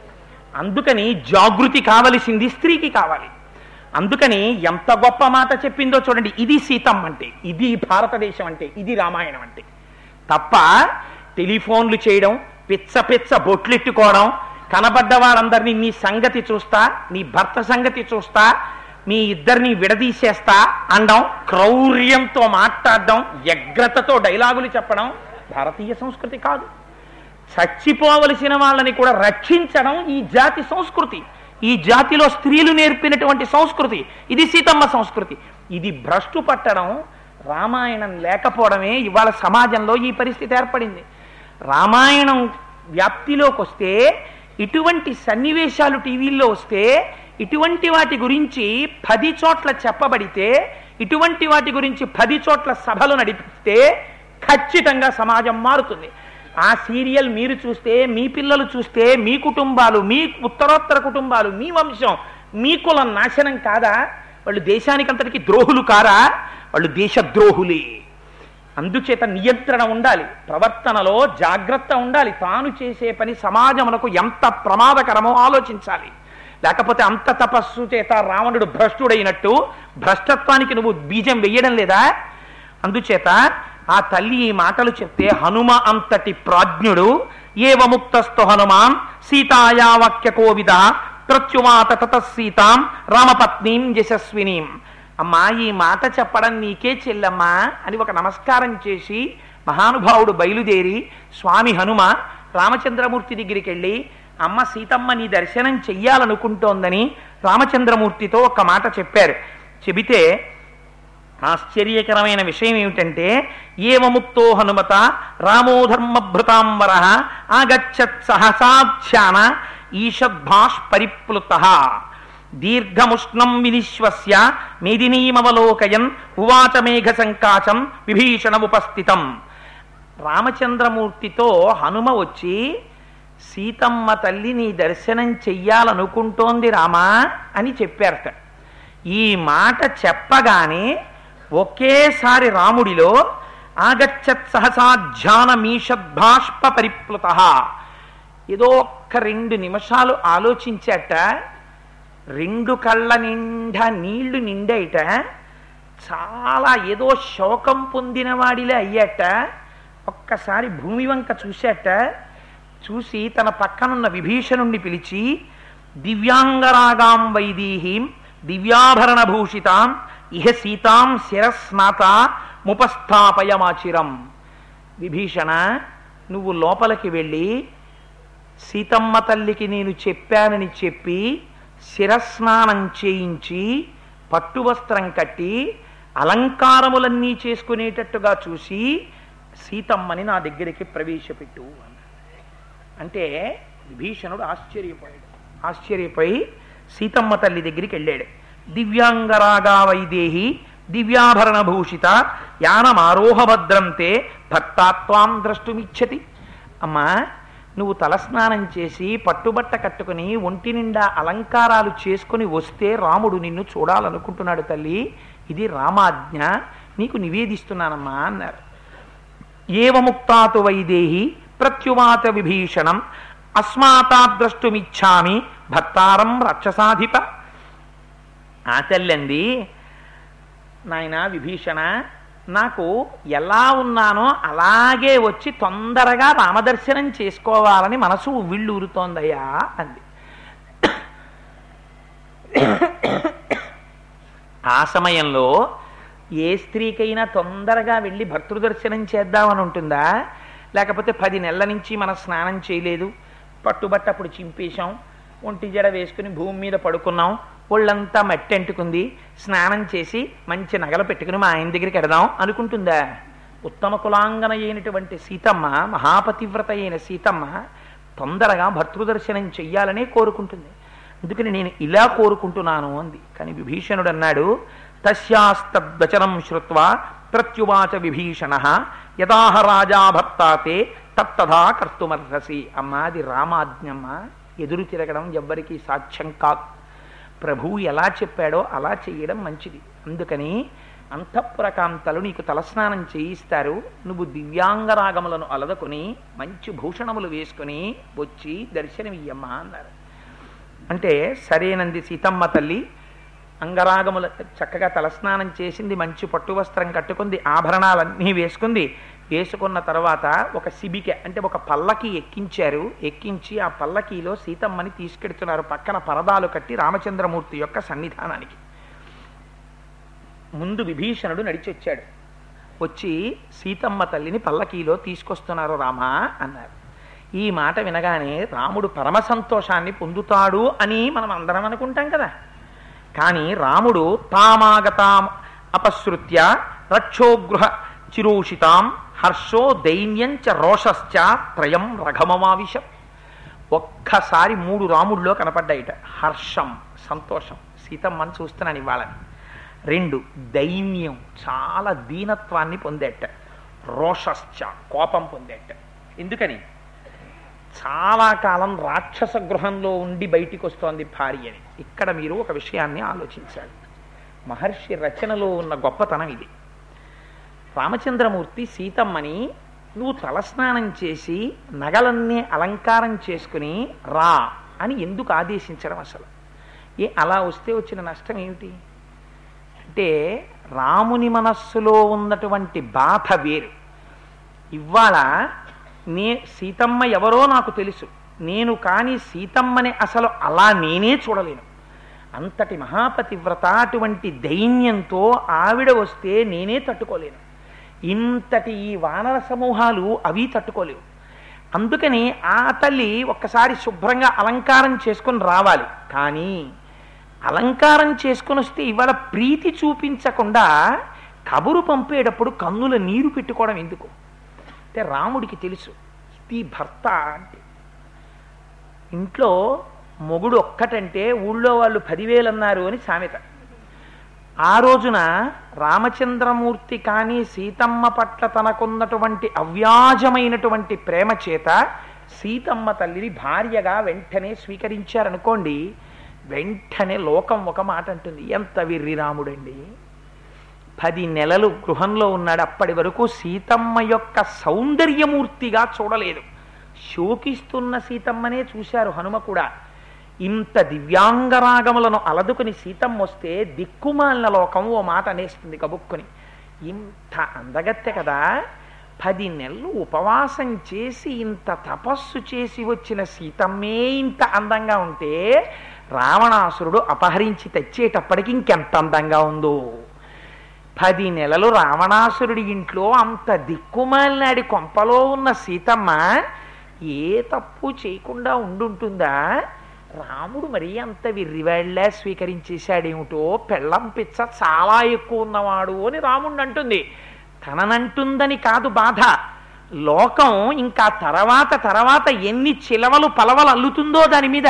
అందుకని జాగృతి కావలసింది స్త్రీకి కావాలి. అందుకని ఎంత గొప్ప మాట చెప్పిందో చూడండి. ఇది సీతమ్మ అంటే, ఇది భారతదేశం అంటే, ఇది రామాయణం అంటే. తప్ప టెలిఫోన్లు చేయడం, పిచ్చ పిచ్చ బొట్లెట్టుకోవడం, కనబడ్డ వాళ్ళందరినీ నీ సంగతి చూస్తా, నీ భర్త సంగతి చూస్తా, మీ ఇద్దరిని విడదీసేస్తా అనడం, క్రౌర్యంతో మాట్లాడడం, వ్యగ్రతతో డైలాగులు చెప్పడం భారతీయ సంస్కృతి కాదు. చచ్చిపోవలసిన వాళ్ళని కూడా రక్షించడం ఈ జాతి సంస్కృతి, ఈ జాతిలో స్త్రీలు నేర్పినటువంటి సంస్కృతి. ఇది సీతమ్మ సంస్కృతి. ఇది భ్రష్టు పట్టడం, రామాయణం లేకపోవడమే ఇవాళ సమాజంలో ఈ పరిస్థితి ఏర్పడింది. రామాయణం వ్యాప్తిలోకి వస్తే, ఇటువంటి సన్నివేశాలు టీవీల్లో వస్తే, ఇటువంటి వాటి గురించి పది చోట్ల చెప్పబడితే, ఇటువంటి వాటి గురించి పది చోట్ల సభలు నడిపిస్తే ఖచ్చితంగా సమాజం మారుతుంది. ఆ సీరియల్ మీరు చూస్తే, మీ పిల్లలు చూస్తే, మీ కుటుంబాలు, మీ ఉత్తరోత్తర కుటుంబాలు, మీ వంశం, మీ కులం నాశనం కాదా? వాళ్ళు దేశానికంతటికి ద్రోహులు కారా? వాళ్ళు దేశద్రోహులే. అందుచేత నియంత్రణ ఉండాలి, ప్రవర్తనలో జాగ్రత్త ఉండాలి. తాను చేసే పని సమాజమునకు ఎంత ప్రమాదకరమో ఆలోచించాలి. లేకపోతే అంత తపస్సు చేత రావణుడు భ్రష్టుడైనట్టు భ్రష్టత్వానికి నువ్వు బీజం వెయ్యడం లేదా? అందుచేత ఆ తల్లి ఈ మాటలు చెప్తే, హనుమ అంతటి ప్రాజ్ఞుడు ఏవముక్తస్థు హనుమాన్ సీతాయా వాక్య కోవిద ప్రత్యువాత తతసీతాం రామపత్నీం యశస్వినీం. అమ్మా, ఈ మాట చెప్పడం నీకే చెల్లమ్మా అని ఒక నమస్కారం చేసి మహానుభావుడు బయలుదేరి స్వామి హనుమ రామచంద్రమూర్తి దగ్గరికి వెళ్ళి అమ్మ సీతమ్మ నీ దర్శనం చెయ్యాలనుకుంటోందని రామచంద్రమూర్తితో ఒక్క మాట చెప్పారు. చెబితే ఆశ్చర్యకరమైన విషయం ఏమిటంటే, ఏవముక్తో హనుమత రామోధర్మభృతాంబర ఆగచ్చత్ సహసాధ్యాన ఈషద్భాష్పరిప్లుత దీర్ఘముష్ణం వినిశ్వస్య మేదినీమవలోకయన్ ఉవాచ మేఘ సంకాశం విభీషణముపస్థితం. రామచంద్రమూర్తితో హనుమ వచ్చి, సీతమ్మ తల్లి నీ దర్శనం చెయ్యాలనుకుంటోంది రామా అని చెప్పారట. ఈ మాట చెప్పగానే ఒకేసారి రాముడిలో ఆగచ్చత్ సహసాధ్యానమీషద్భాష్ప పరిప్లుత, ఏదో ఒక్క రెండు నిమిషాలు ఆలోచించాట. రెండు కళ్ళ నిండా నీళ్లు నిండాయిట. చాలా ఏదో శోకం పొందిన వాడిలే అయ్యాట. ఒక్కసారి భూమి వంక చూశాట. చూసి తన పక్కనున్న విభీషణుణ్ణి పిలిచి, దివ్యాంగరాగాం వైదీహీం దివ్యాభరణభూషితాం ఇహ సీతాం శిరస్నాత ముపస్థాపయమాచిరం. విభీషణ, నువ్వు లోపలికి వెళ్ళి సీతమ్మ తల్లికి నేను చెప్పానని చెప్పి శిరస్నానం చేయించి పట్టువస్త్రం కట్టి అలంకారములన్నీ చేసుకునేటట్టుగా చూసి సీతమ్మని నా దగ్గరికి ప్రవేశపెట్టు అంటే విభీషణుడు ఆశ్చర్యపోయాడు. ఆశ్చర్యపోయి సీతమ్మ తల్లి దగ్గరికి వెళ్ళాడు. దివ్యాంగరాగా వైదేహి దివ్యాభరణ భూషిత యానమారోహభద్రంతే భక్తాత్వాం ద్రష్టుమిచ్చతి. అమ్మా, నువ్వు తలస్నానం చేసి పట్టుబట్ట కట్టుకుని ఒంటి నిండా అలంకారాలు చేసుకుని వస్తే రాముడు నిన్ను చూడాలనుకుంటున్నాడు తల్లి. ఇది రామాజ్ఞ, నీకు నివేదిస్తున్నానమ్మా అన్నారు. ఏవముక్తాతు వైదేహి ప్రత్యువాత విభీషణం అస్మాతాద్రష్టుమిచ్చామి భక్తారం రక్షసాధిప. ఆ తల్లంది, నాయనా విభీషణ, నాకు ఎలా ఉన్నానో అలాగే వచ్చి తొందరగా రామదర్శనం చేసుకోవాలని మనసు ఉవ్విళ్ళూరుతోందయ్యా అంది. ఆ సమయంలో ఏ స్త్రీకైనా తొందరగా వెళ్ళి భర్తృదర్శనం చేద్దామని ఉంటుందా? లేకపోతే పది నెలల నుంచి మనం స్నానం చేయలేదు, పట్టుబట్ట అప్పుడు చింపేశాం, ఒంటి జడ వేసుకుని భూమి మీద పడుకున్నాం, ఒళ్ళంతా మట్టి అంటుకుంది, స్నానం చేసి మంచి నగలు పెట్టుకుని మా ఆయన దగ్గరికి ఎడదాం అనుకుంటుందా? ఉత్తమ కులాంగన అయినటువంటి సీతమ్మ, మహాపతివ్రత అయిన సీతమ్మ తొందరగా భర్తృదర్శనం చెయ్యాలనే కోరుకుంటుంది. అందుకని నేను ఇలా కోరుకుంటున్నాను అంది. కానీ విభీషణుడు అన్నాడు, తస్యాస్తద్వచనం శ్రుత్వా ప్రత్యువాచ విభీషణ యదాహ రాజా భర్తాతే తత్తథా కర్తుమర్హసి. అమ్మ, అది రామాజ్ఞమ్మ, ఎదురు తిరగడం ఎవ్వరికీ సాధ్యం కాదు. ప్రభువు ఎలా చెప్పాడో అలా చేయడం మంచిది. అందుకని అంతఃపురకాంతలు నీకు తలస్నానం చేయిస్తారు, నువ్వు దివ్యాంగరాగములను అలదకొని మంచి భూషణములు వేసుకుని వచ్చి దర్శనమియ్యమ్మా అన్నారు. అంటే సరేనంది సీతమ్మ తల్లి. అంగరాగముల చక్కగా తలస్నానం చేసింది, మంచి పట్టు వస్త్రం కట్టుకుంది, ఆభరణాలన్నీ వేసుకుంది. వేసుకున్న తర్వాత ఒక శిబిక అంటే ఒక పల్లకి ఎక్కించారు. ఎక్కించి ఆ పల్లకీలో సీతమ్మని తీసుకెడుతున్నారు పక్కన పరదాలు కట్టి రామచంద్రమూర్తి యొక్క సన్నిధానానికి. ముందు విభీషణుడు నడిచొచ్చాడు. వచ్చి సీతమ్మ తల్లిని పల్లకీలో తీసుకొస్తున్నారు రామా అన్నారు. ఈ మాట వినగానే రాముడు పరమ సంతోషాన్ని పొందుతాడు అని మనం అందరం అనుకుంటాం కదా. కానీ రాముడు తామాగతాం అపశ్రుత్య రక్షోగృహ చిరూషితాం హర్షో దైన్యంచ రోషశ్చ త్రయం రఘమమావిష. ఒక్కసారి మూడు రాముడిలో కనపడ్డాయిట. హర్షం, సంతోషం, సీతమ్మని చూస్తున్నాను ఇవ్వాలని. రెండు, దైన్యం, చాలా దీనత్వాన్ని పొందేట. రోషశ్చ, కోపం పొందేట. ఎందుకని? చాలా కాలం రాక్షస గృహంలో ఉండి బయటికి వస్తోంది భార్య అని. ఇక్కడ మీరు ఒక విషయాన్ని ఆలోచించాలి. మహర్షి రచనలో ఉన్న గొప్పతనం ఇది. రామచంద్రమూర్తి సీతమ్మని నువ్వు తలస్నానం చేసి నగలన్నీ అలంకారం చేసుకుని రా అని ఎందుకు ఆదేశించడం? అసలు ఏ అలా వస్తే వచ్చిన నష్టం ఏమిటి అంటే, రాముని మనస్సులో ఉన్నటువంటి బాధ వేరు. ఇవాళ నే సీతమ్మ ఎవరో నాకు తెలుసు, నేను కానీ సీతమ్మని అసలు అలా నేనే చూడలేను. అంతటి మహాపతివ్రత, అటువంటి దైన్యంతో ఆవిడ వస్తే నేనే తట్టుకోలేను. ఇంతటి ఈ వానర సమూహాలు అవి తట్టుకోలేవు. అందుకని ఆ తల్లి ఒక్కసారి శుభ్రంగా అలంకారం చేసుకుని రావాలి. కానీ అలంకారం చేసుకుని వస్తే ఇవాళ ప్రీతి చూపించకుండా కబురు పంపేటప్పుడు కన్నుల నీరు పెట్టుకోవడం ఎందుకు అంటే రాముడికి తెలుసు ఇది భర్త అంటే. ఇంట్లో మొగుడు ఒక్కటంటే ఊళ్ళో వాళ్ళు పదివేలు అన్నారు అని సామెత. ఆ రోజున రామచంద్రమూర్తి కానీ సీతమ్మ పట్ల తనకున్నటువంటి అవ్యాజమైనటువంటి ప్రేమ చేత సీతమ్మ తల్లిని భార్యగా వెంటనే స్వీకరించారనుకోండి, వెంటనే లోకం ఒక మాట అంటుంది, ఎంత విర్రి రాముడండి, పది నెలలు గృహంలో ఉన్నాడు, అప్పటి వరకు సీతమ్మ యొక్క సౌందర్యమూర్తిగా చూడలేదు, శోకిస్తున్న సీతమ్మనే చూశారు హనుమ కూడా. ఇంత దివ్యాంగరాగములను అలదుకుని సీతమ్మ వస్తే దిక్కుమాలిన లోకం ఓ మాట అనేస్తుంది కబుక్కుని, ఇంత అందగత్తె కదా, పది నెలలు ఉపవాసం చేసి ఇంత తపస్సు చేసి వచ్చిన సీతమ్మే ఇంత అందంగా ఉంటే రావణాసురుడు అపహరించి తెచ్చేటప్పటికి ఇంకెంత అందంగా ఉందో. పది నెలలు రావణాసురుడి ఇంట్లో అంత దిక్కుమాలినాడి కొంపలో ఉన్న సీతమ్మ ఏ తప్పు చేయకుండా ఉండుంటుందా? రాముడు మరీ అంత విర్రివాళ్లా స్వీకరించేశాడేమిటో, పెళ్ళం పిచ్చ చాలా ఎక్కువ ఉన్నవాడు అని రాముడిని అంటుంది. తననంటుందని కాదు బాధ, లోకం ఇంకా తర్వాత తర్వాత ఎన్ని చిలవలు పలవలు అల్లుతుందో దాని మీద.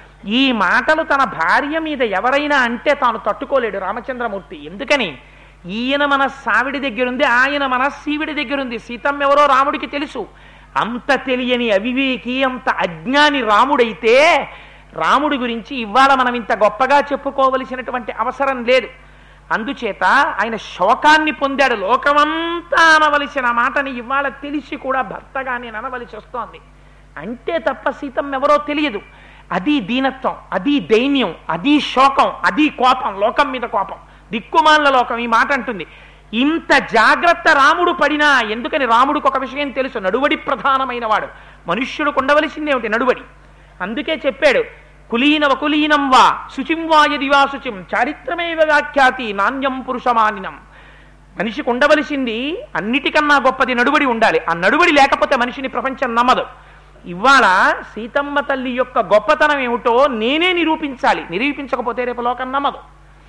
ఈ మాటలు తన భార్య మీద ఎవరైనా అంటే తాను తట్టుకోలేడు రామచంద్రమూర్తి. ఎందుకని? ఈయన మన సావిడి దగ్గరుంది, ఆయన మన సీవిడి దగ్గరుంది. సీతమ్మ ఎవరో రాముడికి తెలుసు. అంత తెలియని అవివేకి, అంత అజ్ఞాని రాముడైతే రాముడి గురించి ఇవాళ మనం ఇంత గొప్పగా చెప్పుకోవలసినటువంటి అవసరం లేదు. అందుచేత ఆయన శోకాన్ని పొందాడు. లోకమంతా అనవలసిన మాటని ఇవాళ తెలిసి కూడా భర్తగా నేను అనవలసి వస్తోంది అంటే తప్ప సీతమ్మ ఎవరో తెలియదు. అది దీనత్వం, అది దైన్యం, అది శోకం, అది కోపం, లోకం మీద కోపం, దిక్కుమాల లోకం ఈ మాట అంటుంది. ఇంత జాగ్రత్త రాముడు పడినా ఎందుకని? రాముడికి ఒక విషయం తెలుసు, నడువడి ప్రధానమైన వాడు. మనుష్యుడికి ఉండవలసిందేమిటి? నడువడి. అందుకే చెప్పాడు, కులీనవ కులీనం వా శుచిం వా యది వా శుచిం చారిత్రమేవ వ్యాఖ్యాతి నాణ్యం పురుషమానినం. మనిషికి ఉండవలసింది అన్నిటికన్నా గొప్పది నడువడి ఉండాలి. ఆ నడువడి లేకపోతే మనిషిని ప్రపంచం నమ్మదు. ఇవాళ సీతమ్మ తల్లి యొక్క గొప్పతనం ఏమిటో నేనే నిరూపించాలి, నిరూపించకపోతే రేపు లోకం నమ్మదు.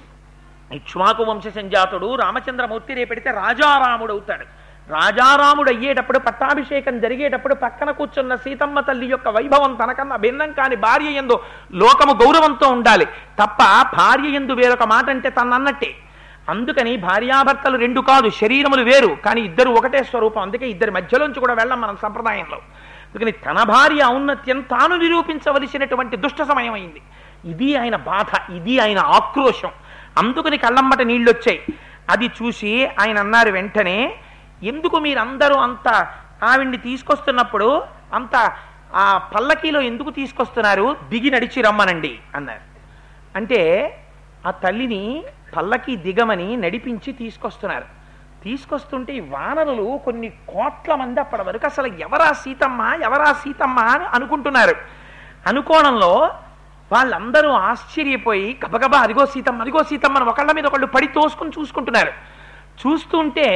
ఇక్ష్వాకు వంశ సంజాతుడు రామచంద్రమూర్తి రేపెడితే రాజారాముడు అవుతాడు. రాజారాముడు అయ్యేటప్పుడు పట్టాభిషేకం జరిగేటప్పుడు పక్కన కూర్చున్న సీతమ్మ తల్లి యొక్క వైభవం తనకన్నా భిన్నం కాని భార్య యందు లోకము గౌరవంతో ఉండాలి తప్ప భార్య యందు వేరొక మాట అంటే తనన్నట్టే. అందుకని భార్యాభర్తలు రెండు కాదు, శరీరములు వేరు, కానీ ఇద్దరు ఒకటే స్వరూపం. అందుకే ఇద్దరి మధ్యలోంచి కూడా వెళ్ళం మనం సంప్రదాయంలో. అందుకని తన భార్య ఔన్నత్యం తాను నిరూపించవలసినటువంటి దుష్ట సమయం అయింది. ఇది ఆయన బాధ, ఇది ఆయన ఆక్రోశం. అందుకని కళ్ళమ్మట నీళ్ళు వచ్చాయి. అది చూసి ఆయన అన్నారు వెంటనే, ఎందుకు మీరందరూ అంత ఆవిడ్ని తీసుకొస్తున్నప్పుడు అంత ఆ పల్లకీలో ఎందుకు తీసుకొస్తున్నారు? దిగి నడిచి రమ్మనండి అన్నారు. అంటే ఆ తల్లిని పల్లకి దిగమని నడిపించి తీసుకొస్తున్నారు. తీసుకొస్తుంటే ఈ వానరులు కొన్ని కోట్ల మంది అప్పటి వరకు అసలు ఎవరా సీతమ్మ ఎవరా సీతమ్మ అని అనుకుంటున్నారు. అనుకోవడంలో వాళ్ళందరూ ఆశ్చర్యపోయి గబగబా అదిగో సీతమ్మ అదిగో సీతమ్మ అని ఒకళ్ళ మీద ఒకళ్ళు పడి తోసుకుని చూసుకుంటున్నారు. చూస్తుంటే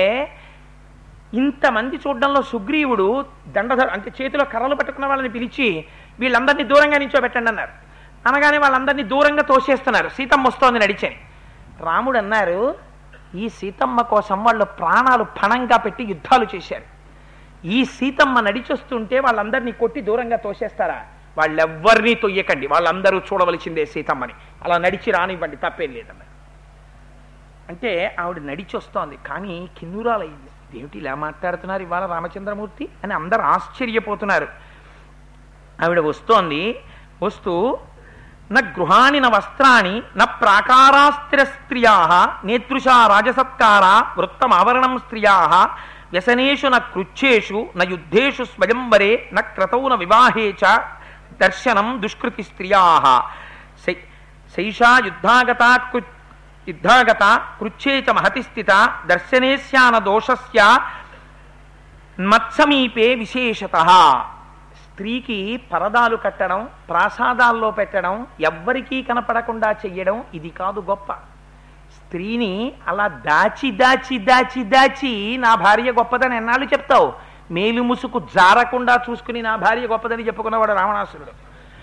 ఇంతమంది చూడడంలో సుగ్రీవుడు దండధర అంటే చేతిలో కర్రలు పట్టుకున్న వాళ్ళని పిలిచి వీళ్ళందరినీ దూరంగా నించోబెట్టండి అన్నారు. అనగానే వాళ్ళందరినీ దూరంగా తోసేస్తున్నారు. సీతమ్మ వస్తోంది నడిచని. రాముడు అన్నారు, ఈ సీతమ్మ కోసం వాళ్ళు ప్రాణాలు పణంగా పెట్టి యుద్ధాలు చేశారు. ఈ సీతమ్మ నడిచొస్తుంటే వాళ్ళందరినీ కొట్టి దూరంగా తోసేస్తారా? వాళ్ళెవ్వరినీ తొయ్యకండి, వాళ్ళందరూ చూడవలసిందే సీతమ్మని, అలా నడిచి రానివ్వండి, తప్పేం లేదన్నారు. అంటే ఆవిడ నడిచి వస్తోంది, కానీ కిన్నురాలయ్యింది. ఏమిటి ఇలా మాట్లాడుతున్నారు ఇవాళ రామచంద్రమూర్తి అని అందరూ ఆశ్చర్యపోతున్నారు. ఆవిడ వస్తోంది. వస్తూ న గృహాణి న వస్త్రాణి న ప్రాకారాస్త్ర స్త్రియా నేతృషా రాజసత్కార వృత్తమావరణం స్త్రియా వ్యసనేషు న కృచ్ఛేషు న యుద్ధేషు స్వయంవరే న క్రతౌ న వివాహే చ దర్శనం దుష్కృతి స్త్రియా శైషా యుద్ధాగత యుద్ధాగత కృచ్ఛే చ మహతి స్థిత దర్శనేస్యాన దోషస్య మత్సమీపే విశేషతః. స్త్రీకి పరదాలు కట్టడం, ప్రాసాదాల్లో పెట్టడం, ఎవ్వరికీ కనపడకుండా చెయ్యడం ఇది కాదు గొప్ప. స్త్రీని అలా దాచి దాచి దాచి దాచి నా భార్య గొప్పదని ఎన్నాళ్ళు చెప్తావు? మేలుముసుకు జారకుండా చూసుకుని నా భార్య గొప్పదని చెప్పుకున్నవాడు రావణాసురుడు.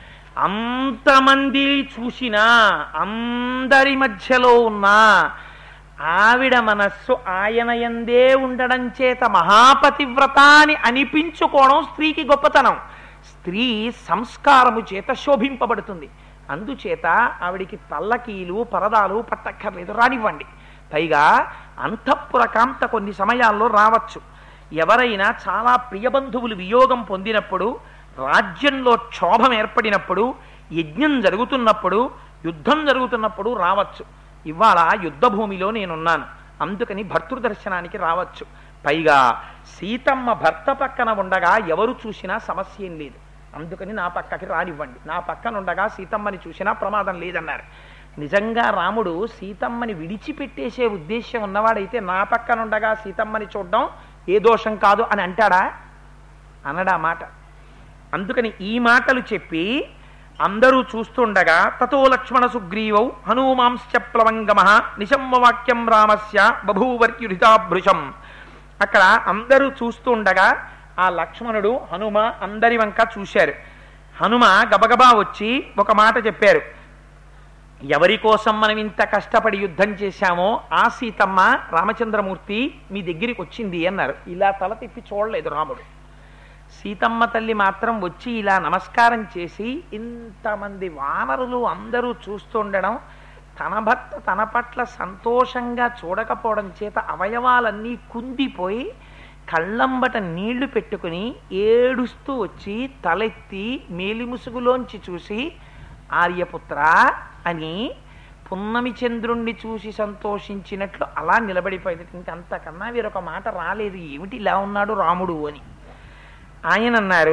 అంతమంది చూసినా, అందరి మధ్యలో ఉన్నా ఆవిడ మనస్సు ఆయన యందే ఉండడం చేత మహాపతివ్రత అని అనిపించుకోవడం స్త్రీకి గొప్పతనం. స్త్రీ సంస్కారము చేత శోభింపబడుతుంది. అందుచేత ఆవిడికి పల్లకీలు పరదాలు పట్టక్కర్లేదు, రానివ్వండి. పైగా అంతఃపుర కాంత కొన్ని సమయాల్లో రావచ్చు. ఎవరైనా చాలా ప్రియబంధువులు వియోగం పొందినప్పుడు, రాజ్యంలో క్షోభం ఏర్పడినప్పుడు, యజ్ఞం జరుగుతున్నప్పుడు, యుద్ధం జరుగుతున్నప్పుడు రావచ్చు. ఇవాళ యుద్ధ భూమిలో నేనున్నాను, అందుకని భర్తృదర్శనానికి రావచ్చు. పైగా సీతమ్మ భర్త పక్కన ఉండగా ఎవరు చూసినా సమస్య ఏం లేదు, అందుకని నా పక్కకి రానివ్వండి. నా పక్కన ఉండగా సీతమ్మని చూసినా ప్రమాదం లేదన్నారు. నిజంగా రాముడు సీతమ్మని విడిచిపెట్టేసే ఉద్దేశ్యం ఉన్నవాడైతే నా పక్కన ఉండగా సీతమ్మని చూడడం ఏ దోషం కాదు అని అంటాడా? అనడా మాట. అందుకని ఈ మాటలు చెప్పి అందరూ చూస్తుండగా తతో లక్ష్మణ సుగ్రీవౌ హనుమాంశ్చ ప్లవంగమ నిశమ్మవాక్యం రామస్య బభూవర్యుడితాభృశం. అక్కడ అందరూ చూస్తుండగా ఆ లక్ష్మణుడు హనుమ అందరి వంక చూశారు. హనుమ గబగబా వచ్చి ఒక మాట చెప్పారు. ఎవరి కోసం మనం ఇంత కష్టపడి యుద్ధం చేశామో ఆ సీతమ్మ రామచంద్రమూర్తి మీ దగ్గరికి వచ్చింది అన్నారు. ఇలా తల తిప్పి చూడలేదు రాముడు. సీతమ్మ తల్లి మాత్రం వచ్చి ఇలా నమస్కారం చేసి, ఇంతమంది వానరులు అందరూ చూస్తుండడం, తన భర్త తన పట్ల సంతోషంగా చూడకపోవడం చేత అవయవాలన్నీ కుందిపోయి కళ్ళంబట నీళ్లు పెట్టుకుని ఏడుస్తూ వచ్చి తలెత్తి మేలిముసుగులోంచి చూసి, ఆర్యపుత్ర అని పున్నమి చంద్రుణ్ణి చూసి సంతోషించినట్లు అలా నిలబడిపోయింది. ఇంకంతకన్నా వేరొక మాట రాలేదు, ఏమిటి ఇలా ఉన్నాడు రాముడు అని. ఆయన అన్నారు,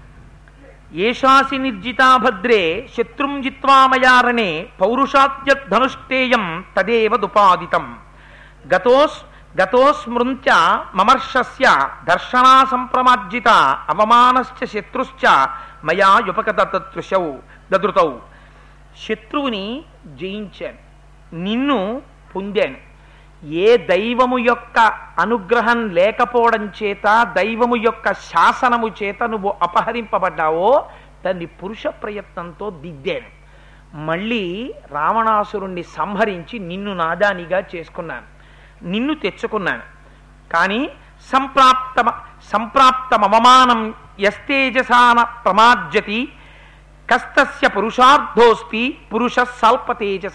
ఏషాసి నిర్జితా భద్రే శత్రుం జిత్వామయారణే పౌరుషాద్యధనుష్టేయం తదేవ దుపాదితం గతోస్ గతోస్మృంచ మమర్షస్య దర్శనా సంప్రమార్జిత అవమానశ్చ శత్రుశ్చ మయా యుపకదృశౌ దదృతౌ. శత్రువుని జయించాను, నిన్ను పొందాను. ఏ దైవము యొక్క అనుగ్రహం లేకపోవడం చేత, దైవము యొక్క శాసనము చేత నువ్వు అపహరింపబడ్డావో దాన్ని పురుష ప్రయత్నంతో దిద్దాను. మళ్ళీ రావణాసురుణ్ణి సంహరించి నిన్ను నాదానిగా చేసుకున్నాను, నిన్ను తెచ్చుకున్నాను. కానీ సంప్రాప్త సంప్రాప్తమవమానం యస్తేజసాన ప్రమార్జతి కస్తస్య పురుషార్థోస్తి పురుష స్వల్పతేజస.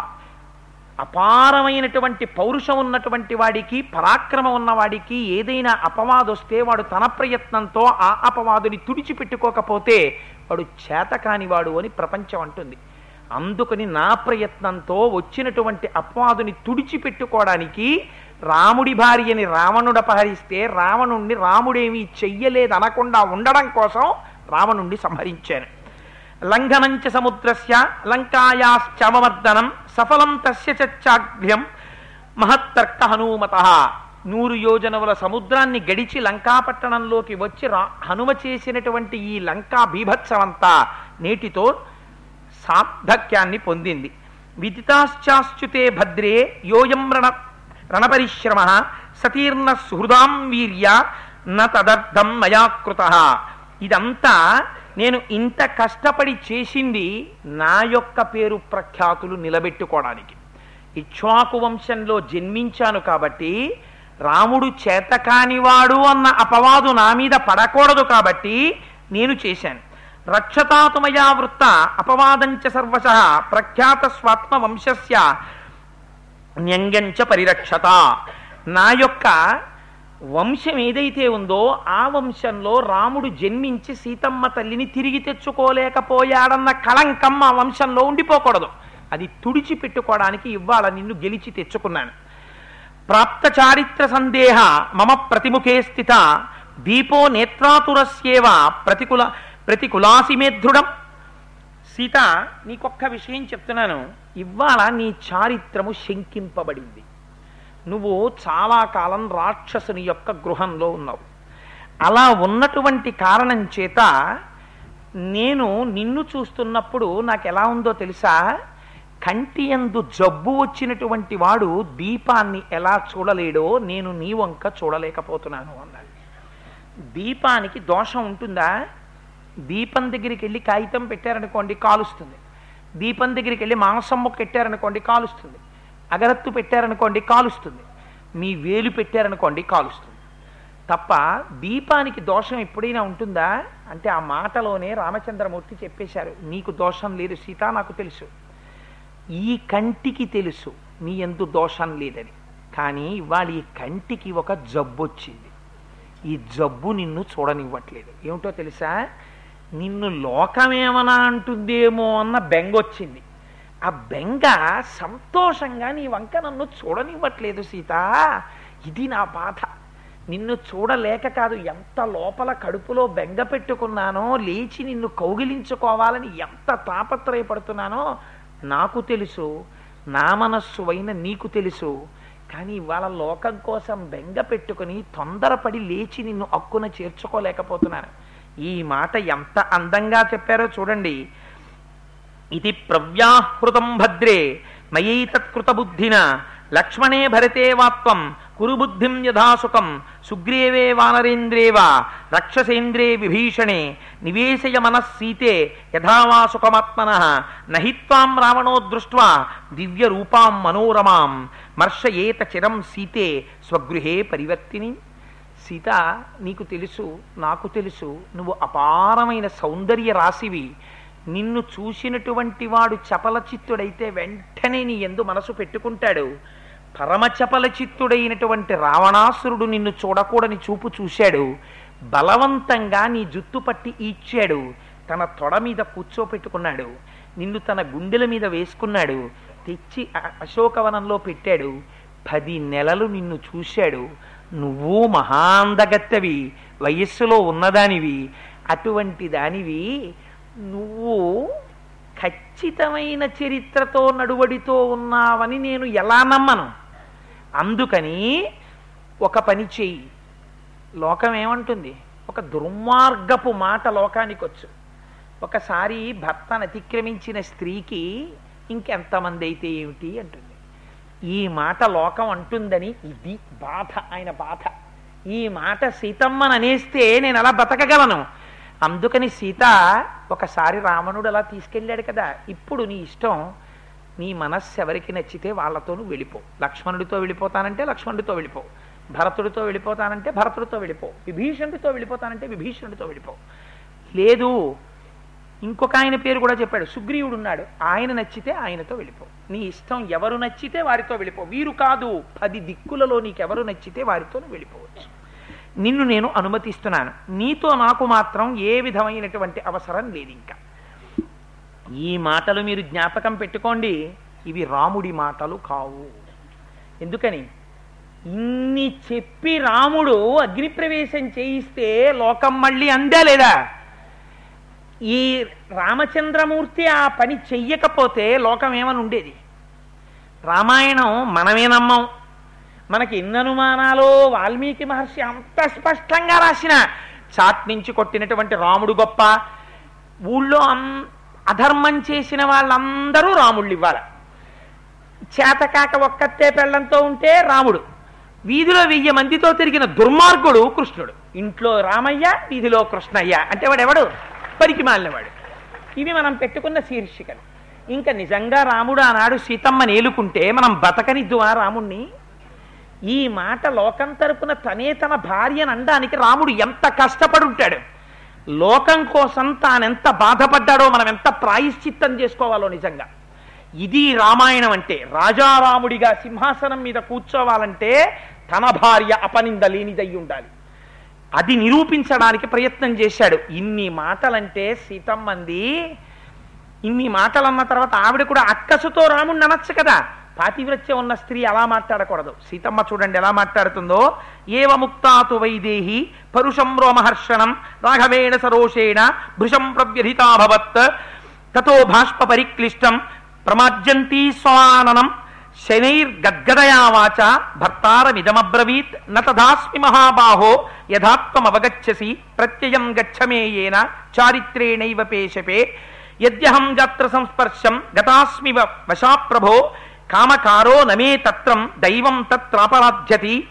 అపారమైనటువంటి పౌరుషం ఉన్నటువంటి వాడికి, పరాక్రమం ఉన్నవాడికి ఏదైనా అపవాదొస్తే వాడు తన ప్రయత్నంతో ఆ అపవాదుని తుడిచిపెట్టుకోకపోతే వాడు చేతకానివాడు అని ప్రపంచం అంటుంది. అందుకని నా ప్రయత్నంతో వచ్చినటువంటి అపవాదుని తుడిచిపెట్టుకోవడానికి రాముడి భార్యని రావణుడు అపహరిస్తే రావణుణ్ణి రాముడేమీ చెయ్యలేదనకుండా ఉండడం కోసం రావణుణ్ణి సంహరించాను. లంఘనంచ సముద్రస్య లంకాయాశ్చవమర్దనం సఫలం తస్య చాగ్ర్యం మహత్తర్క హనుమత. నూరు యోజనముల సముద్రాన్ని గడిచి లంకాపట్టణంలోకి వచ్చి హనుమ చేసినటువంటి ఈ లంకా బీభత్సమంతా నేటితో సార్థక్యాన్ని పొందింది. విదితాశ్చాశ్చుతే భద్రే యోయం రణ రణపరిశ్రమ సతీర్ణ సుహృదాం వీర్య న తదర్థం మయాకృత. ఇదంతా నేను ఇంత కష్టపడి చేసింది నా యొక్క పేరు ప్రఖ్యాతులు నిలబెట్టుకోవడానికి. ఇక్ష్వాకు వంశంలో జన్మించాను కాబట్టి, రాముడు చేతకానివాడు అన్న అపవాదు నా మీద పడకూడదు కాబట్టి నేను చేశాను. రక్షతాతుమయా వృత్త అపవాదంచ సర్వశ ప్రఖ్యాత స్వాత్మ వంశస్య న్యంగంచ పరిరక్షత. నా యొక్క వంశం ఏదైతే ఉందో ఆ వంశంలో రాముడు జన్మించి సీతమ్మ తల్లిని తిరిగి తెచ్చుకోలేకపోయాడన్న కళంకం ఆ వంశంలో ఉండిపోకూడదు. అది తుడిచిపెట్టుకోవడానికి ఇవాళ నిన్ను గెలిచి తెచ్చుకున్నాను. ప్రాప్త చారిత్ర సందేహ మమ ప్రతిముఖే స్థిత దీపో నేత్రాతురస్యేవ ప్రతికూల ప్రతికూలాసిమేధృడం. సీత, నీకొక్క విషయం చెప్తున్నాను. ఇవాళ నీ చారిత్రము శంకింపబడింది. నువ్వు చాలా కాలం రాక్షసుని యొక్క గృహంలో ఉన్నావు. అలా ఉన్నటువంటి కారణం చేత నేను నిన్ను చూస్తున్నప్పుడు నాకు ఎలా ఉందో తెలుసా? కంటి యందు జబ్బు వచ్చినటువంటి వాడు దీపాన్ని ఎలా చూడలేడో నేను నీ వంక చూడలేకపోతున్నాను అన్నాడు. దీపానికి దోషం ఉంటుందా? దీపం దగ్గరికి వెళ్ళి కాగితం పెట్టారనుకోండి కాలుస్తుంది. దీపం దగ్గరికి వెళ్ళి మాంసం ముక్క పెట్టారనుకోండి కాలుస్తుంది. అగరత్తు పెట్టారనుకోండి కాలుస్తుంది. మీ వేలు పెట్టారనుకోండి కాలుస్తుంది. తప్ప దీపానికి దోషం ఎప్పుడైనా ఉంటుందా అంటే ఆ మాటలోనే రామచంద్రమూర్తి చెప్పేశారు, నీకు దోషం లేదు సీత, నాకు తెలుసు. ఈ కంటికి తెలుసు నీ యందు దోషం లేదని. కానీ ఇవాళ ఈ కంటికి ఒక జబ్బు వచ్చింది. ఈ జబ్బు నిన్ను చూడనివ్వట్లేదు. ఏమిటో తెలుసా? నిన్ను లోకమేమనా అంటుందేమో అన్న బెంగ వచ్చింది. ఆ బెంగ సంతోషంగా నీ వంక నన్ను చూడనివ్వట్లేదు సీత. ఇది నా బాధ. నిన్ను చూడలేక కాదు, ఎంత లోపల కడుపులో బెంగ పెట్టుకున్నానో, లేచి నిన్ను కౌగిలించుకోవాలని ఎంత తాపత్రయపడుతున్నానో నాకు తెలుసు, నా మనస్సు అయిన నీకు తెలుసు. కానీ ఇవాళ లోకం కోసం బెంగ పెట్టుకుని తొందరపడి లేచి నిన్ను అక్కున చేర్చుకోలేకపోతున్నాను. ఈ మాట ఎంత అందంగా చెప్పారో చూడండి. ఇది ప్రవ్యాహృతం భద్రే మయైతత్కృత బుద్ధిన లక్ష్మణే భరతే వాత్వం కురుబుద్ధిం యథాసుకం సుగ్రీవే వానరేంద్రేవ రక్షసేంద్రే విభీషణే నివేశయ మనస్సీతే యథావాసుకమాత్మనః నహిత్వాం రావణో దృష్ట్వా దివ్య రూపాం మనోరమాం మర్షయేత చిరం సీతే స్వగృహే పరివర్తిని. సీత, నీకు తెలుసు, నాకు తెలుసు, నువ్వు అపారమైన సౌందర్య రాశివి. నిన్ను చూసినటువంటి వాడు చపల చిత్తుడైతే వెంటనే నీ యందు మనసు పెట్టుకుంటాడు. పరమ చపల చిత్తుడైనటువంటి రావణాసురుడు నిన్ను చూడకూడని చూపు చూశాడు. బలవంతంగా నీ జుత్తు పట్టి ఈడ్చాడు. తన తొడ మీద కూర్చోపెట్టుకున్నాడు. నిన్ను తన గుండెల మీద వేసుకున్నాడు. తెచ్చి అశోకవనంలో పెట్టాడు. పది నెలలు నిన్ను చూశాడు. నువ్వు మహాందగత్తవి, వయస్సులో ఉన్నదానివి. అటువంటి దానివి నువ్వు ఖచ్చితమైన చరిత్రతో నడువడితో ఉన్నావని నేను ఎలా నమ్మను? అందుకని ఒక పని చెయ్యి. లోకం ఏమంటుంది? ఒక దుర్మార్గపు మాట లోకానికి వచ్చు. ఒకసారి భర్తను అతిక్రమించిన స్త్రీకి ఇంకెంతమంది అయితే ఏమిటి అంటుంది. ఈ మాట లోకం అంటుందని ఇది బాధ, ఆయన బాధ. ఈ మాట సీతమ్మని అనేస్తే నేను అలా బతకగలను. అందుకని సీత ఒకసారి రావణుడు అలా తీసుకెళ్ళాడు కదా, ఇప్పుడు నీ ఇష్టం. నీ మనస్సు ఎవరికి నచ్చితే వాళ్ళతో నువ్వు వెళ్ళిపో. లక్ష్మణుడితో వెళ్ళిపోతానంటే లక్ష్మణుడితో వెళ్ళిపో, భరతుడితో వెళ్ళిపోతానంటే భరతుడితో వెళ్ళిపో, విభీషణుడితో వెళ్ళిపోతానంటే విభీషణుడితో వెళ్ళిపో. లేదు, ఇంకొక ఆయన పేరు కూడా చెప్పాడు, సుగ్రీవుడు ఉన్నాడు, ఆయన నచ్చితే ఆయనతో వెళ్ళిపో. నీ ఇష్టం, ఎవరు నచ్చితే వారితో వెళ్ళిపో. వీరు కాదు, పది దిక్కులలో నీకెవరు నచ్చితే వారితో వెళ్ళిపోవచ్చు. నిన్ను నేను అనుమతిస్తున్నాను. నీతో నాకు మాత్రం ఏ విధమైనటువంటి అవసరం లేదు. ఇంకా ఈ మాటలు మీరు జ్ఞాపకం పెట్టుకోండి, ఇవి రాముడి మాటలు కావు. ఎందుకని? ఇన్ని చెప్పి రాముడు అగ్నిప్రవేశం చేయిస్తే లోకం మళ్ళీ అందా లేదా? ఈ రామచంద్రమూర్తి ఆ పని చెయ్యకపోతే లోకం ఏమని ఉండేది? రామాయణం మనమే నమ్మం. మనకి ఎన్ని అనుమానాలు. వాల్మీకి మహర్షి అంత స్పష్టంగా రాసిన, చాట్ నుంచి కొట్టినటువంటి రాముడు గొప్ప. ఊళ్ళో అధర్మం చేసిన వాళ్ళందరూ రాముళ్ళు ఇవ్వాలి. చేతకాక ఒక్కతే పెళ్ళంతో ఉంటే రాముడు, వీధిలో వెయ్యి మందితో తిరిగిన దుర్మార్గుడు కృష్ణుడు. ఇంట్లో రామయ్య, వీధిలో కృష్ణయ్య అంటే వాడెవడు? పరికి మాలినవాడు. ఇవి మనం పెట్టుకున్న శీర్షికలు. ఇంకా నిజంగా రాముడు ఆనాడు సీతమ్మని ఏలుకుంటే మనం బతకనిద్దువా రాముణ్ణి? ఈ మాట లోకం తరపున తనే తన భార్యను అనడానికి రాముడు ఎంత కష్టపడుంటాడు. లోకం కోసం తానెంత బాధపడ్డాడో మనం ఎంత ప్రాయశ్చిత్తం చేసుకోవాలో నిజంగా. ఇది రామాయణం అంటే. రాజారాముడిగా సింహాసనం మీద కూర్చోవాలంటే తన భార్య అపనింద లేనిదై ఉండాలి. అది నిరూపించడానికి ప్రయత్నం చేశాడు. ఇన్ని మాటలంటే సీతమ్మంది. ఇన్ని మాటలన్న తర్వాత ఆవిడ కూడా అక్కసుతో రాముడిని అనొచ్చు కదా. పాతివ్రత్యం ఉన్న స్త్రీ అలా మాట్లాడకూడదు. సీతమ్మ చూడండి ఎలా మాట్లాడుతుందో. ఏవ ముక్తాతు వైదేహి పరుషం రోమహర్షణం రాఘవేణ సరోషేణ భృశం ప్రవ్యధితాభవత్ తతో భాష్ప పరిక్లిష్టం ప్రమాజ్యంతి స్వాననం శనైర్గద్గదయా వాచ భర్తారమిదమబ్రవీత్ న తదాస్మి మహాబాహో యథాత్వమవగచ్చసి ప్రత్యయం గచ్చమేయేన చారిత్రేణైవ పేషపే యద్యహం జాత్ర సంస్పర్శం గతాస్మి వశా ప్రభో కామకారో నమే తత్రం దైవం తత్రాపరాధ్యతి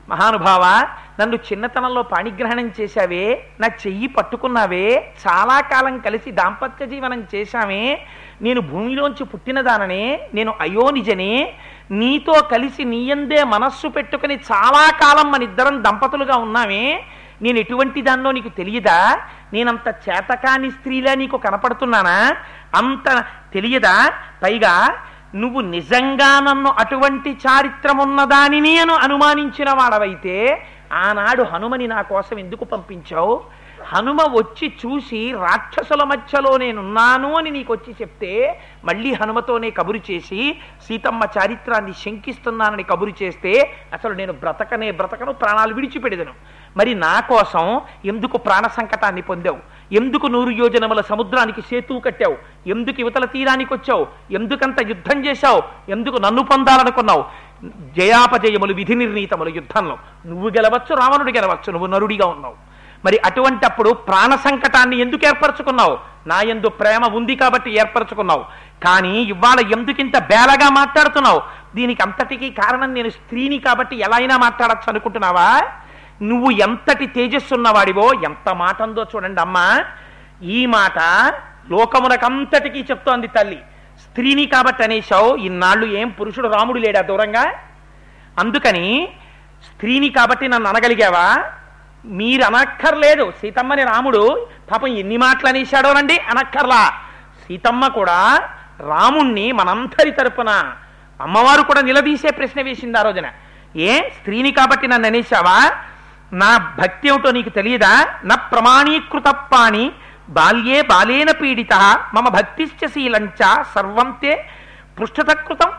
మహానుభావ, నన్ను చిన్నతనంలో పాణిగ్రహణం చేశావే, నా చెయ్యి పట్టుకున్నావే, చాలా కాలం కలిసి దాంపత్య జీవనం చేశామే, నేను భూమిలోంచి పుట్టినదాననే, నేను అయోనిజనే, నీతో కలిసి నీయందే మనస్సు పెట్టుకుని చాలా కాలం మన ఇద్దరం దంపతులుగా ఉన్నామే, నేను ఎటువంటి దాన్నో నీకు తెలియదా? నేనంత చేతకాని స్త్రీలా నీకు కనపడుతున్నానా? అంత తెలియదా? పైగా నువ్వు నిజంగా నన్ను అటువంటి చారిత్రమున్నదాని నేను అనుమానించిన వాడవైతే ఆనాడు హనుమని నా కోసం ఎందుకు పంపించావు? హనుమ వచ్చి చూసి రాక్షసుల మధ్యలో నేనున్నాను అని నీకు వచ్చి చెప్తే మళ్ళీ హనుమతోనే కబురు చేసి సీతమ్మ చారిత్రాన్ని శంకిస్తున్నానని కబురు చేస్తే అసలు నేను బ్రతకనే బ్రతకను, ప్రాణాలు విడిచిపెడదను. మరి నా కోసం ఎందుకు ప్రాణ సంకటాన్ని పొందావు? ఎందుకు నూరు యోజనముల సముద్రానికి సేతువు కట్టావు? ఎందుకు యువతల తీరానికి వచ్చావు? ఎందుకంత యుద్ధం చేశావు? ఎందుకు నన్ను పొందాలనుకున్నావు? జయాపజయములు విధి నిర్ణీతములు యుద్ధంలో. నువ్వు గెలవచ్చు, రావణుడు గెలవచ్చు, నువ్వు నరుడిగా ఉన్నావు. మరి అటువంటప్పుడు ప్రాణ సంకటాన్ని ఎందుకు ఏర్పరచుకున్నావు? నా యందు ప్రేమ ఉంది కాబట్టి ఏర్పరచుకున్నావు. కానీ ఇవాళ ఎందుకింత బేలగా మాట్లాడుతున్నావు? దీనికి అంతటికీ కారణం నేను స్త్రీని కాబట్టి ఎలా అయినా మాట్లాడచ్చు అనుకుంటున్నావా? నువ్వు ఎంతటి తేజస్సున్నవాడివో, ఎంత మాట ఉందో చూడండి అమ్మా. ఈ మాట లోకమునకంతటికీ చెప్తోంది తల్లి. స్త్రీని కాబట్టి అనేశావు. ఇన్నాళ్ళు ఏం పురుషుడు రాముడు లేడా దూరంగా? అందుకని స్త్రీని కాబట్టి నన్ను అనగలిగావా? మీరు అనక్కర్లేదు. సీతమ్మని రాముడు పాపం ఎన్ని మాటలు అనేశాడోనండి, అనక్కర్లా. సీతమ్మ కూడా రాముణ్ణి మనందరి తరపున అమ్మవారు కూడా నిలదీసే ప్రశ్న వేసింది ఆ రోజున. ఏ స్త్రీని కాబట్టి నన్ను అనేశావా? నా భక్తి ఏమిటో నీకు తెలియదా? నా ప్రమాణీకృత పాణి బాల్యే బాలేన పీడిత మమ భక్తిశ్చ శీలంచ సర్వంతే పృష్ఠతకృతం.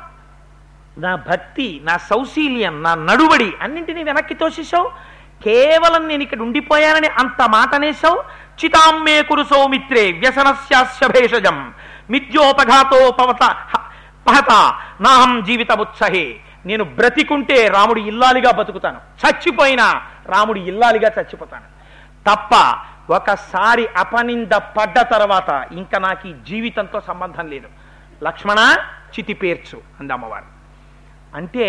నా భక్తి, నా సౌశీల్యం, నా నడువడి అన్నింటినీ వెనక్కి తోసేశావు. కేవలం నేను ఇక్కడ ఉండిపోయానని అంత మాట అనేశావు. చితామ్మే కురు సౌమిత్రే వ్యసనస్యాస్య భేషజం మిథ్యోపఘాతో పవత పహత నాహం జీవితముత్సహే. నేను బ్రతికుంటే రాముడి ఇల్లాలిగా బతుకుతాను, చచ్చిపోయినా రాముడి ఇల్లాలిగా చచ్చిపోతాను తప్ప ఒకసారి అపనింద పడ్డ తర్వాత ఇంకా నాకు ఈ జీవితంతో సంబంధం లేదు. లక్ష్మణ చితి పేర్చు అంది అమ్మవారు. అంటే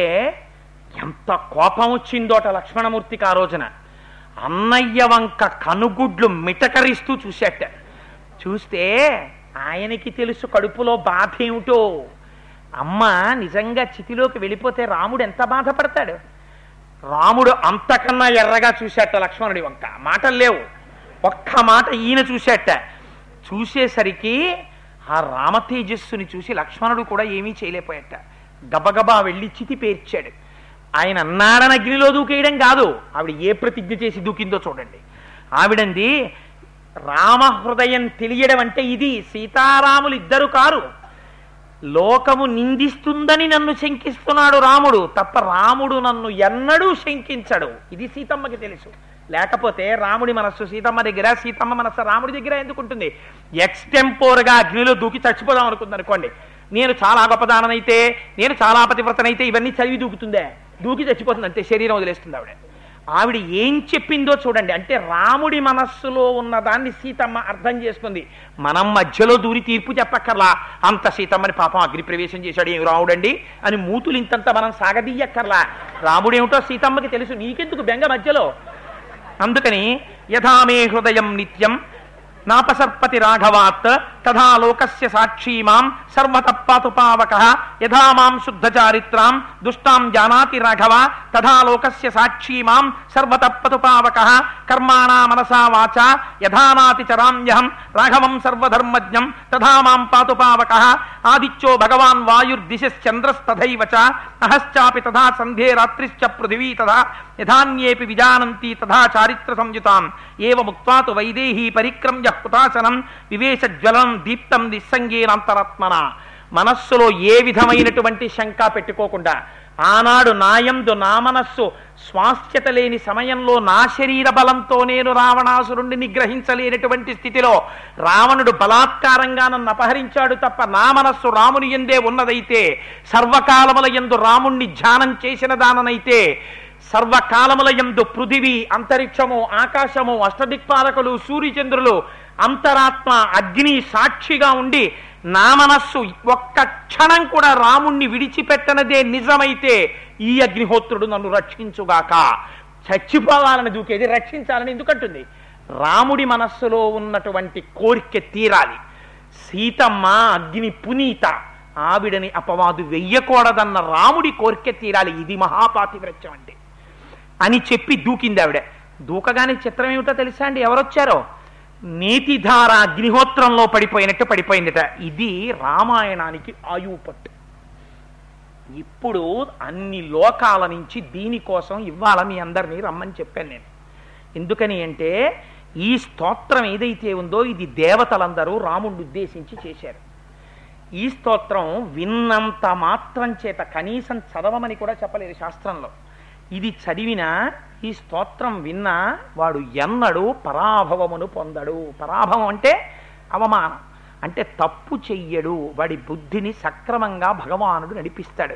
ఎంత కోపం వచ్చిందోట లక్ష్మణమూర్తికి ఆ రోజున. అన్నయ్య వంక కనుగుడ్లు మిటకరిస్తూ చూసేట. చూస్తే ఆయనకి తెలుసు కడుపులో బాధ ఏమిటో. అమ్మ నిజంగా చితిలోకి వెళ్ళిపోతే రాముడు ఎంత బాధపడతాడు. రాముడు అంతకన్నా ఎర్రగా చూసేట లక్ష్మణుడి వంక. మాటలు లేవు, ఒక్క మాట ఈయన చూసేట. చూసేసరికి ఆ రామతేజస్సుని చూసి లక్ష్మణుడు కూడా ఏమీ చేయలేకపోయాట. గబగబా వెళ్ళి చితి పేర్చాడు. ఆయన అన్నాడని అగ్నిలో దూకేయడం కాదు, ఆవిడ ఏ ప్రతిజ్ఞ చేసి దూకిందో చూడండి. ఆవిడంది రామ హృదయం తెలియడం అంటే ఇది. సీతారాములు ఇద్దరు కారు. లోకము నిందిస్తుందని నన్ను శంకిస్తున్నాడు రాముడు తప్ప రాముడు నన్ను ఎన్నడూ శంకించడు. ఇది సీతమ్మకి తెలుసు. లేకపోతే రాముడి మనస్సు సీతమ్మ దగ్గర, సీతమ్మ మనస్సు రాముడి దగ్గర ఎందుకుంటుంది? ఎక్స్టెంపోర్గా అగ్నిలో దూకి చచ్చిపోదాం అనుకుంది అనుకోండి. నేను చాలా గొప్పదానైతే, నేను చాలా పతివ్రతనైతే ఇవన్నీ చదివి దూకుతుందే, దూకి చచ్చిపోతుంది అంతే, శరీరం వదిలేస్తుంది ఆవిడ. ఆవిడ ఏం చెప్పిందో చూడండి. అంటే రాముడి మనస్సులో ఉన్న దాన్ని సీతమ్మ అర్థం చేసుకుంది. మనం మధ్యలో దూరి తీర్పు చెప్పక్కర్లా. అంత సీతమ్మని పాపం అగ్ని ప్రవేశం చేశాడు ఏం రాముడండి అని మూతులు ఇంతంత మనం సాగదీయక్కర్లా. రాముడేమిటో సీతమ్మకి తెలుసు, నీకెందుకు బెంగ మధ్యలో? అందుకని యథామే హృదయం నిత్యం నాపసర్పతి రాఘవాత్ తథా లోకస్య సాక్షీ మాం సర్వతః పాతు పావకః యథా మాం శుద్ధ చారిత్రాం దుష్టాం జానాతి రాఘవ తథా లోకస్య సాక్షీ మాం సర్వతః పాతు పావకః కర్మాణా మనసా వాచా యథానాతి చరామ్యహం రాఘవం సర్వధర్మజ్ఞం తథా మాం పాతు పావకః ఆదిత్యో భగవాన్ వాయుర్దిశశ్చంద్రస్తథైవ చ అహశ్చాపి తథా సంధ్యే రాత్రిశ్చ పృథివీ తథా యథాన్యేపి విజానంతి తథా చారిత్ర సంయుతాం ఏవముక్త్వా తు వైదేహీ పరిక్రమ్య హుతాసనం వివేశ జ్వలం దీప్తం నిస్సంగేనంతరాత్మన. మనస్సులో ఏ విధమైనటువంటి శంక పెట్టుకోకుండా ఆనాడు నాయందు నా మనస్సు స్వాస్థ్యత లేని సమయంలో నా శరీర బలంతో నేను రావణాసురుణ్ణి నిగ్రహించలేనటువంటి స్థితిలో రావణుడు బలాత్కారంగా నన్ను అపహరించాడు తప్ప నా మనస్సు రాముని యందే ఉన్నదైతే, సర్వకాలముల యందు రాముణ్ణి ధ్యానం చేసిన దాననైతే, సర్వకాలముల యందు పృథివీ అంతరిక్షము ఆకాశము అష్టదిక్పాలకులు సూర్యచంద్రులు అంతరాత్మ అగ్ని సాక్షిగా ఉండి నా మనస్సు ఒక్క క్షణం కూడా రాముణ్ణి విడిచిపెట్టనదే నిజమైతే ఈ అగ్నిహోత్రుడు నన్ను రక్షించుగాక. చచ్చిపోవాలని దూకేది రక్షించాలని ఎందుకంటుంది? రాముడి మనస్సులో ఉన్నటువంటి కోరిక తీరాలి. సీతమ్మ అగ్ని పునీత, ఆవిడని అపవాదు వెయ్యకూడదన్న రాముడి కోరిక తీరాలి. ఇది మహాపాతివ్రత్యం అంటే అని చెప్పి దూకింది ఆవిడ. దూకగానే చిత్రం ఏమిటో తెలుసా అండి? ఎవరొచ్చారో? నీతిధార అగ్నిహోత్రంలో పడిపోయినట్టు పడిపోయిందిట. ఇది రామాయణానికి ఆయువు పట్టు. ఇప్పుడు అన్ని లోకాల నుంచి దీనికోసం ఇవాళ మీ అందరినీ రమ్మని చెప్పాను నేను. ఎందుకని అంటే ఈ స్తోత్రం ఏదైతే ఉందో ఇది దేవతలందరూ రాముడిని ఉద్దేశించి చేశారు. ఈ స్తోత్రం విన్నంత మాత్రం చేత కనీసం చదవమని కూడా చెప్పలేదు శాస్త్రంలో. ఇది చదివినా, ఈ స్తోత్రం విన్నా వాడు ఎన్నడూ పరాభవమును పొందడు. పరాభవం అంటే అవమానం, అంటే తప్పు చెయ్యడు. వాడి బుద్ధిని సక్రమంగా భగవానుడు నడిపిస్తాడు.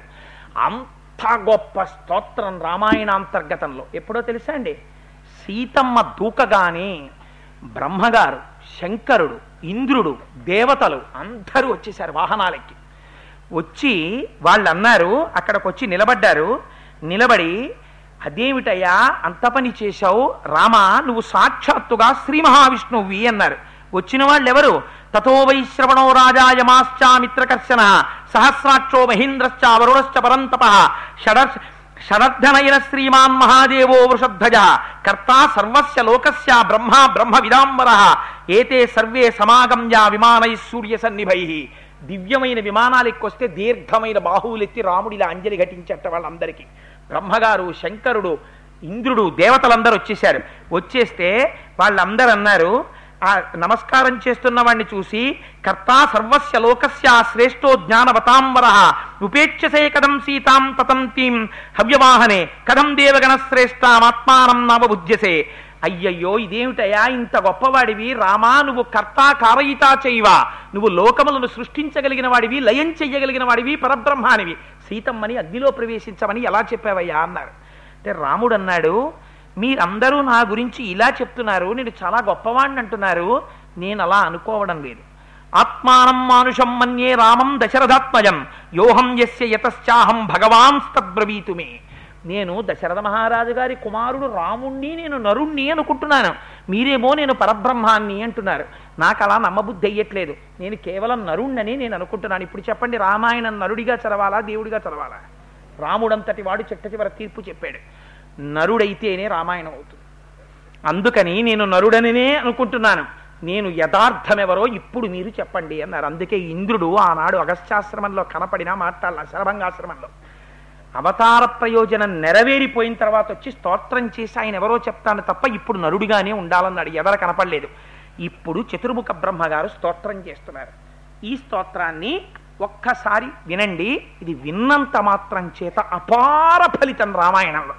అంత గొప్ప స్తోత్రం రామాయణాంతర్గతంలో. ఎప్పుడో తెలుసా అండి? సీతమ్మ దూకగానే బ్రహ్మగారు, శంకరుడు, ఇంద్రుడు, దేవతలు అందరూ వచ్చేశారు వాహనాలకి. వచ్చి వాళ్ళు అన్నారు, అక్కడికి వచ్చి నిలబడ్డారు. నిలబడి, అదేమిటయ్యా అంత పని చేశావు రామా, నువ్వు సాక్షాత్తుగా శ్రీ మహావిష్ణువి అన్నారు. వచ్చిన వాళ్ళు ఎవరు? తతో వైశ్రవణో రాజాయమాశ్చామిత్రకర్షణ సహస్రాక్షో మహేంద్రశ్చ వరుణశ్చ పరంతప షడ షడర్ధనయన శ్రీమాన్ మహాదేవో వృషధ్వజ కర్తా సర్వస్య లోకస్య బ్రహ్మ బ్రహ్మ విదాంబర ఏతే సర్వే సమాగమ్య విమానై సూర్య సన్నిభై. దివ్యమైన విమానాలు ఎక్కొస్తే దీర్ఘమైన బాహువులెత్తి రాముడిలా అంజలి ఘటించట వాళ్ళందరికీ. బ్రహ్మగారు, శంకరుడు, ఇంద్రుడు, దేవతలందరూ వచ్చేశారు. వచ్చేస్తే వాళ్ళందరూ అన్నారు, ఆ నమస్కారం చేస్తున్న వాడిని చూసి, కర్తా సర్వస్య లోకస్య శ్రేష్టో జ్ఞానవతాంబర ఉపేక్షసే కథం సీతాం తతంతీం హవ్యవాహనే కథం దేవగణ శ్రేష్టామాత్మానం నవబుధ్యసే. అయ్యయ్యో, ఇదేమిటయా ఇంత గొప్పవాడివి రామా, నువ్వు కర్తా కారయితా చేయవా, నువ్వు లోకములను సృష్టించగలిగిన వాడివి, లయం చెయ్యగలిగిన వాడివి, పరబ్రహ్మానివి, సీతమ్మని అగ్నిలో ప్రవేశించమని ఎలా చెప్పావయ్యా అన్నారు. అంటే రాముడు అన్నాడు, మీరందరూ నా గురించి ఇలా చెప్తున్నారు, నేను చాలా గొప్పవాడిని అంటున్నారు, నేను అలా అనుకోవడం లేదు. ఆత్మానం మానుషం మన్యే రామం దశరథాత్మజం యోహం యస్య యతశ్చాహం భగవాంస్తద్బ్రవీతు మే. నేను దశరథ మహారాజు గారి కుమారుడు రాముణ్ణి, నేను నరుణ్ణి అనుకుంటున్నాను, మీరేమో నేను పరబ్రహ్మాన్ని అంటున్నారు. నాకు అలా నమ్మబుద్ధి అయ్యట్లేదు, నేను కేవలం నరుణ్ణని నేను అనుకుంటున్నాను. ఇప్పుడు చెప్పండి, రామాయణం నరుడిగా చదవాలా, దేవుడిగా చదవాలా? రాముడంతటి వాడు చిట్ట చివర తీర్పు చెప్పాడు, నరుడైతేనే రామాయణం అవుతుంది. అందుకని నేను నరుడనినే అనుకుంటున్నాను, నేను యథార్థమెవరో ఇప్పుడు మీరు చెప్పండి అన్నారు. అందుకే ఇంద్రుడు ఆనాడు అగస్త్యాశ్రమంలో కనపడినా మాట్లాడాల, శరభంగాశ్రమంలో అవతార ప్రయోజనం నెరవేరిపోయిన తర్వాత వచ్చి స్తోత్రం చేసి ఆయన ఎవరో చెప్తాను తప్ప ఇప్పుడు నరుడిగానే ఉండాలన్నాడు. ఎవరు కనపడలేదు. ఇప్పుడు చతుర్ముఖ బ్రహ్మగారు స్తోత్రం చేస్తున్నారు. ఈ స్తోత్రాన్ని ఒక్కసారి వినండి. ఇది విన్నంత మాత్రం చేత అపార ఫలితం రామాయణంలో.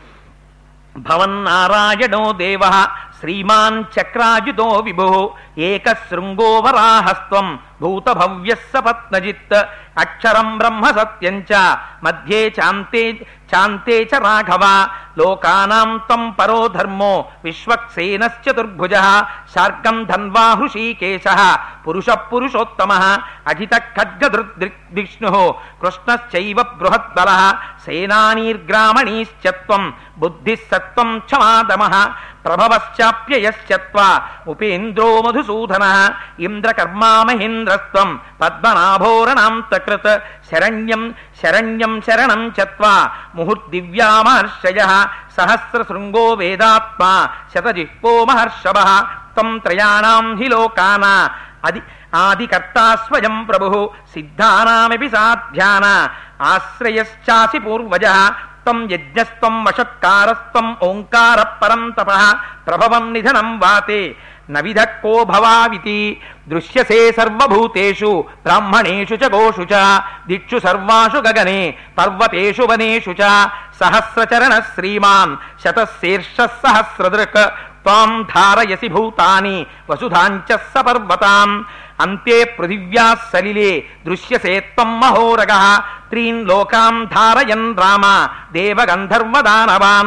భవన్నారాయణో దేవ శ్రీమాన్ చక్రాయుధో విభో ఏకశృంగో వరాహస్త్వం భూత భవ్యస్స పత్నజిత్ అక్షరం బ్రహ్మ సత్యం చ మధ్యే చాంతే చాంతే చ రాఘవ లోకానాం తం పరో ధర్మో విశ్వక్సేనశ్చతుర్భుజః శార్గం ధన్వా హృషీకేశః పురుషః పురుషోత్తమః అజిత ఖడ్గదృద్ విష్ణుః కృష్ణశ్చైవ బృహద్బలః సేనానీర్గ్రామణీశ్చ త్వం బుద్ధిః సత్వం క్షమాదమః ప్రభవశ్చాప్యయశ్చత్వ ఉపేంద్రో మధుసూదనః ఇంద్రకర్మా మహేంద్రస్త్వం పద్మనాభోరణాంతకృత్ శరణ్యం శరణ్యం శరణం చత్వ ముహుర్దివ్యామహర్షయః సహస్రశృంగో వేదాత్మా శతజిహ్వో మహర్షభః త్వం త్రయాణాం హి లోకాన అది ఆదికర్తా స్వయం ప్రభుః సిద్ధానామపి సాధ్యాన ఆశ్రయశ్చాసి పూర్వజః త్వం యజ్ఞస్త్వం వషట్కారస్త్వం ఓంకార పరం తపః ప్రభవం నిధనం వాతే నవిధ కో భవావితి దృశ్యసే సర్వభూతేషు బ్రాహ్మణేషు చ గోషు చ దిక్షు సర్వాషు గగనే పర్వతేషు వనేషు చ సహస్రచరణ శ్రీమాన్ శతశీర్ష సహస్రదృక్ త్వాం ధారయసి భూతాని వసుధాంచ సపర్వతాం అంతే పృథివ్యా సలిలే దృశ్యసే త్వం మహోరగః త్రీన్ లోకాం ధారయన్ రామ దేవగంధర్వదానవాన్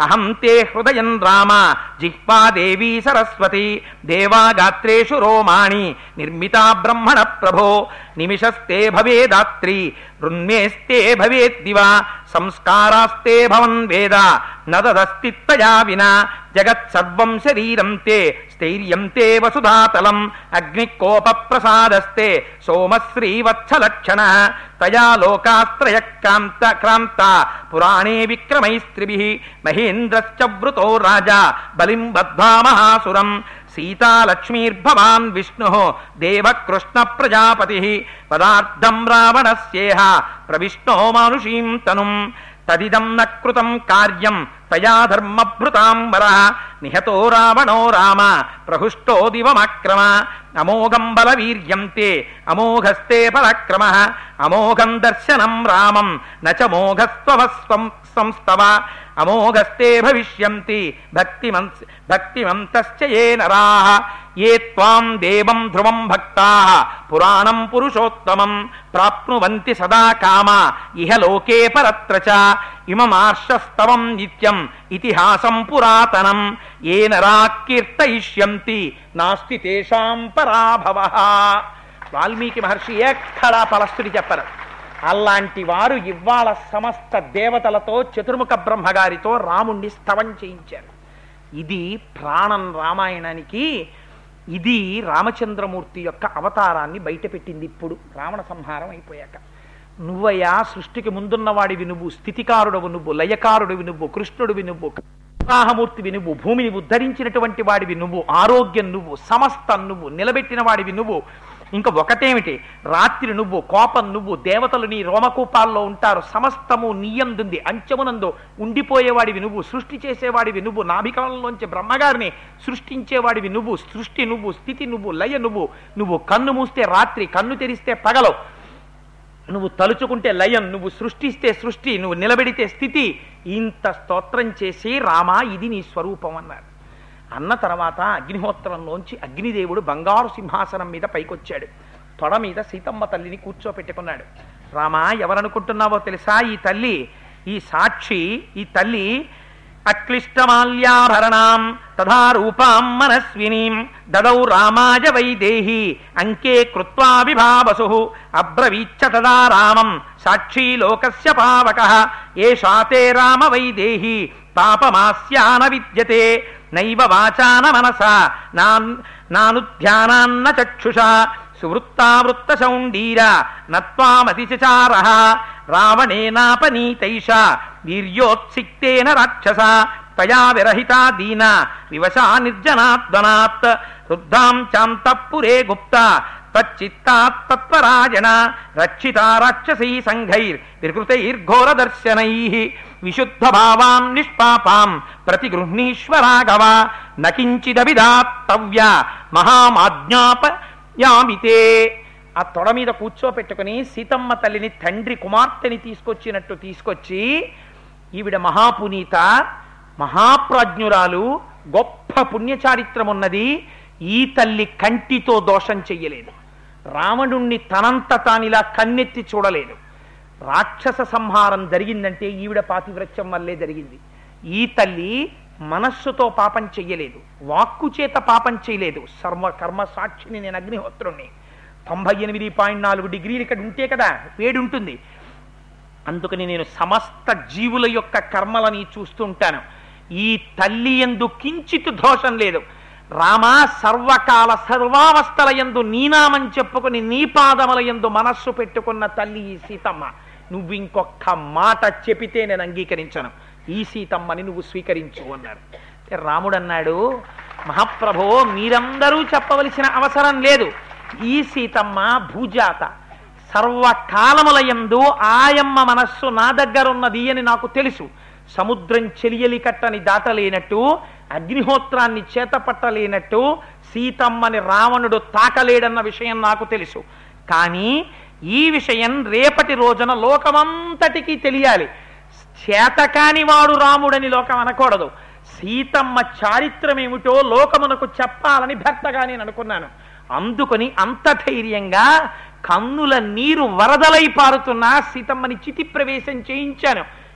అహం తే హృదయం రామ జిహ్వా దేవీ సరస్వతి దేవాగాత్రేషు రోమాణి నిర్మితా బ్రహ్మణ ప్రభో నిమిషస్తే భవేదాత్రి రున్మేస్తే భవేద్దివా సంస్కారాస్తే భవన్ వేద నదదస్తిత్వయా వినా జగత్సర్వం శరీరం తే స్థైర్యం తే వసుధాతలం అగ్నికోప ప్రసాదస్తే సోమశ్రీవత్సలక్షణ తయా లోకాస్త్రయ క్రాంత క్రాంత పురాణే విక్రమైస్త్రిభిః మహేంద్రశ్చ వృతో రాజా బలిం బద్ధ్వా మహాసురం సీతాలక్ష్మీర్భవాన్ విష్ణుః దేవకృష్ణ ప్రజాపతిః పదార్థం రావణస్యేహ ప్రవిష్ణో మానుషీం తనుం తదిదం న కృతం కార్యం తయా ధర్మభృతాం వరః నిహతో రావణో రామ ప్రహృష్టో దివమక్రమ అమోఘం బలవీర్యం తే అమోఘస్తే పరాక్రమః అమోఘం దర్శనం రామం నచ మోఘస్త్వస్వం సంస్తవ అమోఘస్తే భవిష్యంతి భక్తిమం భక్తిమంతశ్చ ఏ నరాః ఏ త్వాం దేవం ధ్రువం భక్తాః పురాణం పురుషోత్తమం ప్రాప్నువంతి సదా కామ ఇహ లోకే పరత్ర చ ఇమమార్షస్తవం నిత్యం ఇతిహాసం పురాతనం ఏ నరాః కీర్తయిష్యంతి నాస్తి తేషాం పరాభవః. వాల్మీకి మహర్షి ఎక్కడా పలస్తుడి చెప్పరు. అలాంటి వారు ఇవాళ సమస్త దేవతలతో చతుర్ముఖ బ్రహ్మగారితో రాముణ్ణి స్తవం చేయించారు. ఇది ప్రాణం రామాయణానికి. ఇది రామచంద్రమూర్తి యొక్క అవతారాన్ని బయటపెట్టింది. ఇప్పుడు రావణ సంహారం అయిపోయాక నువ్వయ్యా సృష్టికి ముందున్నవాడివి నువ్వు, స్థితికారుడవు నువ్వు, లయకారుడివి నువ్వు, కృష్ణుడివి నువ్వు, ఉత్సాహమూర్తివి నువ్వు, భూమిని ఉద్ధరించినటువంటి వాడివి నువ్వు, ఆరోగ్యం నువ్వు, సమస్తం నువ్వు, నిలబెట్టిన వాడివి నువ్వు. ఇంకా ఒకటేమిటి, రాత్రి నువ్వు, కోపం నువ్వు, దేవతలు నీ రోమకూపాల్లో ఉంటారు, సమస్తము నీయందుంది, అంచమునందు ఉండిపోయేవాడివి నువ్వు, సృష్టి చేసేవాడివి నువ్వు, నాభికలంలోంచి బ్రహ్మగారిని సృష్టించేవాడివి నువ్వు, సృష్టి నువ్వు, స్థితి నువ్వు, లయ నువ్వు, నువ్వు కన్ను మూస్తే రాత్రి, కన్ను తెరిస్తే పగలు, నువ్వు తలుచుకుంటే లయం, నువ్వు సృష్టిస్తే సృష్టి, నువ్వు నిలబెడితే స్థితి. ఇంత స్తోత్రం చేసి రామా ఇది నీ స్వరూపం అన్నారు. అన్న తర్వాత అగ్నిహోత్రంలోంచి అగ్నిదేవుడు బంగారు సింహాసనం మీద పైకొచ్చాడు. తొడ మీద సీతమ్మ తల్లిని కూర్చోపెట్టుకున్నాడు. రామా ఎవరనుకుంటున్నావో తెలుసా? ఈ తల్లి, ఈ సాక్షి, ఈ తల్లి అక్లిష్టమాల్యాభరణాం తథా రూపాం మనస్వినీం దదౌ రామాయ వైదేహి అంకే కృత్వా విభావసు అబ్రవీచ్చ తదా రామం సాక్షీ లోకస్య పావకః ఏషా తే రామ వైదేహి పాపమాస్యాన విద్యతే నైవ వాచాన మనసా నానుధ్యానాన్న చక్షుషా సువృత్తావృత్త శౌండీర నత్వామతిచారః రావణేనాపనీతైషా వీర్యోత్సిక్తేన రాక్షస తయా విరహితా దీన వివశా నిర్జనాద్వనాత్ వృద్ధాం చాంతఃపురే గుప్త తచ్చిత్తాత్ తత్పరాయణ రక్షితా రాక్షసీ సంఘైర్ వికృతైర్ఘోరదర్శనైః విశుద్ధ భావాం నిష్పాపాం ప్రతిగృహ్ణీష్వ రాఘవ నకించిదవిదాత్తవ్య మహామాజ్ఞాపయామితే. ఆ తొడ మీద కూర్చోపెట్టుకుని సీతమ్మ తల్లిని తండ్రి కుమార్తెని తీసుకొచ్చినట్టు తీసుకొచ్చి, ఈవిడ మహాపునీత, మహాప్రాజ్ఞురాలు, గొప్ప పుణ్యచారిత్రం ఉన్నది, ఈ తల్లి కంటితో దోషం చెయ్యలేదు, రావణుణ్ణి తనంత తానిలా కన్నెత్తి చూడలేదు. రాక్షస సంహారం జరిగిందంటే ఈవిడ పాతివ్రత్యం వల్లే జరిగింది. ఈ తల్లి మనస్సుతో పాపం చెయ్యలేదు, వాక్కు చేత పాపం చేయలేదు. సర్వ కర్మ సాక్షిని నేను అగ్నిహోత్రుణ్ణి. తొంభై ఎనిమిది పాయింట్ నాలుగు డిగ్రీలు ఇక్కడ ఉంటే కదా వేడి ఉంటుంది. అందుకని నేను సమస్త జీవుల యొక్క కర్మలని చూస్తుంటాను. ఈ తల్లి యందు కించిత్ దోషం లేదు. రామా సర్వకాల సర్వావస్థల యందు నీనామని చెప్పుకుని నీ పాదముల యందు మనస్సు పెట్టుకున్న తల్లి ఈ సీతమ్మ. నువ్వు ఇంకొక మాట చెపితే నేను అంగీకరించను, ఈ సీతమ్మని నువ్వు స్వీకరించు అన్నారు. రాముడు అన్నాడు, మహాప్రభో మీరందరూ చెప్పవలసిన అవసరం లేదు, ఈ సీతమ్మ భూజాత, సర్వకాలముల యందు ఆయమ్మ మనస్సు నా దగ్గరున్నది అని నాకు తెలుసు. సముద్రం చెలియలి కట్టని దాటలేనట్టు, అగ్నిహోత్రాన్ని చేతపట్టలేనట్టు సీతమ్మని రావణుడు తాకలేడన్న విషయం నాకు తెలుసు. కానీ ఈ విషయం రేపటి రోజున లోకమంతటికీ తెలియాలి. చేతకాని వాడు రాముడని లోకం అనకూడదు. సీతమ్మ చారిత్రం ఏమిటో లోకమునకు చెప్పాలని భర్తగా నేను అనుకున్నాను. అందుకని అంత ధైర్యంగా కన్నుల నీరు వరదలై పారుతున్నా సీతమ్మని చితి ప్రవేశం చేయించాను.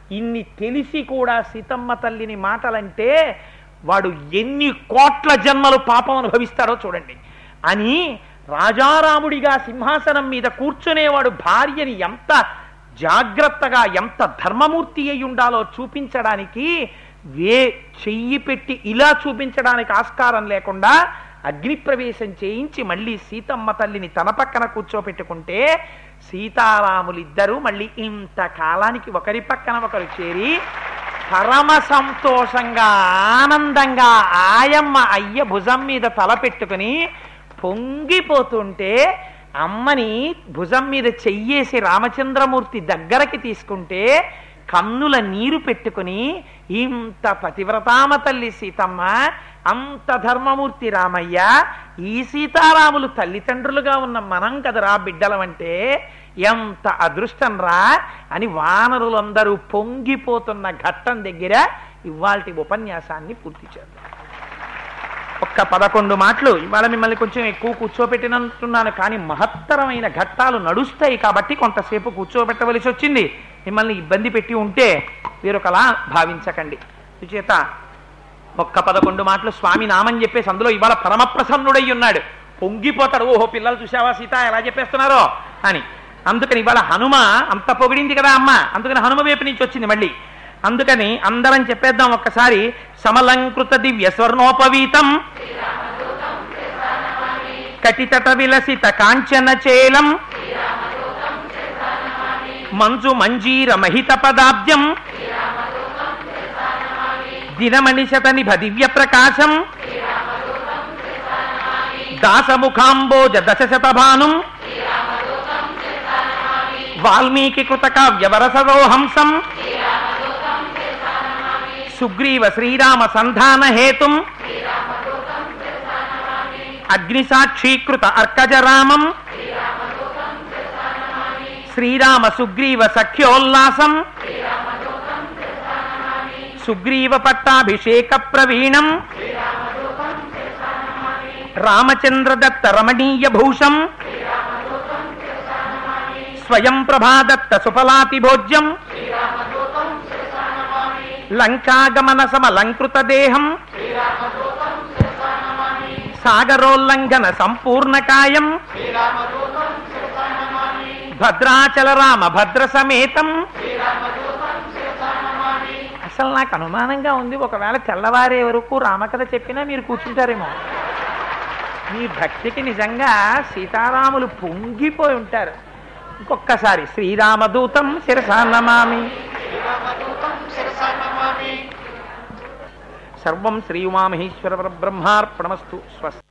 ఇన్ని తెలిసి కూడా సీతమ్మ తల్లిని మాటలంటే వాడు ఎన్ని కోట్ల జన్మలు పాపం అనుభవిస్తారో చూడండి అని రాజారాముడిగా సింహాసనం మీద కూర్చునేవాడు భార్యని ఎంత జాగ్రత్తగా ఎంత ధర్మమూర్తి అయి ఉండాలో చూపించడానికి వే చెయ్యి పెట్టి ఇలా చూపించడానికి ఆస్కారం లేకుండా అగ్నిప్రవేశం చేయించి మళ్ళీ సీతమ్మ తల్లిని తన పక్కన కూర్చోపెట్టుకుంటే సీతారాములిద్దరూ మళ్ళీ ఇంతకాలానికి ఒకరి పక్కన ఒకరు చేరి పరమ సంతోషంగా ఆనందంగా ఆయమ్మ అయ్య భుజం మీద తల పెట్టుకుని పొంగిపోతుంటే అమ్మని భుజం మీద చెయ్యేసి రామచంద్రమూర్తి దగ్గరకి తీసుకుంటే కన్నుల నీరు పెట్టుకుని ఇంత పతివ్రతామ తల్లి సీతమ్మ అంత ధర్మమూర్తి రామయ్య ఈ సీతారాములు తల్లిదండ్రులుగా ఉన్న మనం కదరా బిడ్డలమంటే ఎంత అదృష్టం రా అని వానరులందరూ పొంగిపోతున్న ఘట్టం దగ్గర ఇవాల్టి ఉపన్యాసాన్ని పూర్తి చేద్దాం. ఒక్క పదకొండు మాటలు ఇవాళ మిమ్మల్ని కొంచెం ఎక్కువ కూర్చోబెట్టినంటున్నాను, కానీ మహత్తరమైన ఘట్టాలు నడుస్తాయి కాబట్టి కొంతసేపు కూర్చోబెట్టవలసి వచ్చింది. మిమ్మల్ని ఇబ్బంది పెట్టి ఉంటే వేరొకలా భావించకండి. చేత ఒక్క పదకొండు మాటలు స్వామి నామని చెప్పేసి అందులో ఇవాళ పరమప్రసన్నుడై ఉన్నాడు, పొంగిపోతాడు. ఓహో పిల్లలు చూసావా సీత ఎలా చెప్పేస్తున్నారో అని. అందుకని ఇవాళ హనుమ అంత పొగిడింది కదా అమ్మ, అందుకని హనుమ వైపు నుంచి వచ్చింది మళ్ళీ. అందుకని అందరం చెప్పేద్దాం ఒక్కసారి. సమలంకృత దివ్య స్వర్ణోపవీతం కటితట విలసిత కాంచన చేలం మంజు మంజీర మహిత పదాబ్జం దినమణిశత నిభ దివ్య ప్రకాశం దాసముఖాంబోజ దశశత భానుం వాల్మీకి కృత కావ్యవరసరోహంసం సుగ్రీవ శ్రీరామ సంధాన హేతుం అగ్నిసాక్షీకృత అర్కజరామం శ్రీరామ సుగ్రీవ సఖ్యోల్లాసం సుగ్రీవ పట్టాభిషేక ప్రవీణం రామచంద్ర దత్త రమణీయ భూషం స్వయం ప్రభాదత్త సుఫలాతి భోజ్యం లంకాగమన సమలంకృత దేహం సాగరోల్లంఘన సంపూర్ణకాయం భద్రాచల రామ భద్ర సమేతం. అసలు నాకు అనుమానంగా ఉంది, ఒకవేళ తెల్లవారే వరకు రామకథ చెప్పినా మీరు కూర్చుంటారేమో. మీ భక్తికి నిజంగా సీతారాములు పొంగిపోయి ఉంటారు. ఇంకొక్కసారి శ్రీరామదూతం శిరసా నమామి. సర్వం శ్రీ ఉమామహేశ్వర పరబ్రహ్మార్పణమస్తు. స్వస్తి.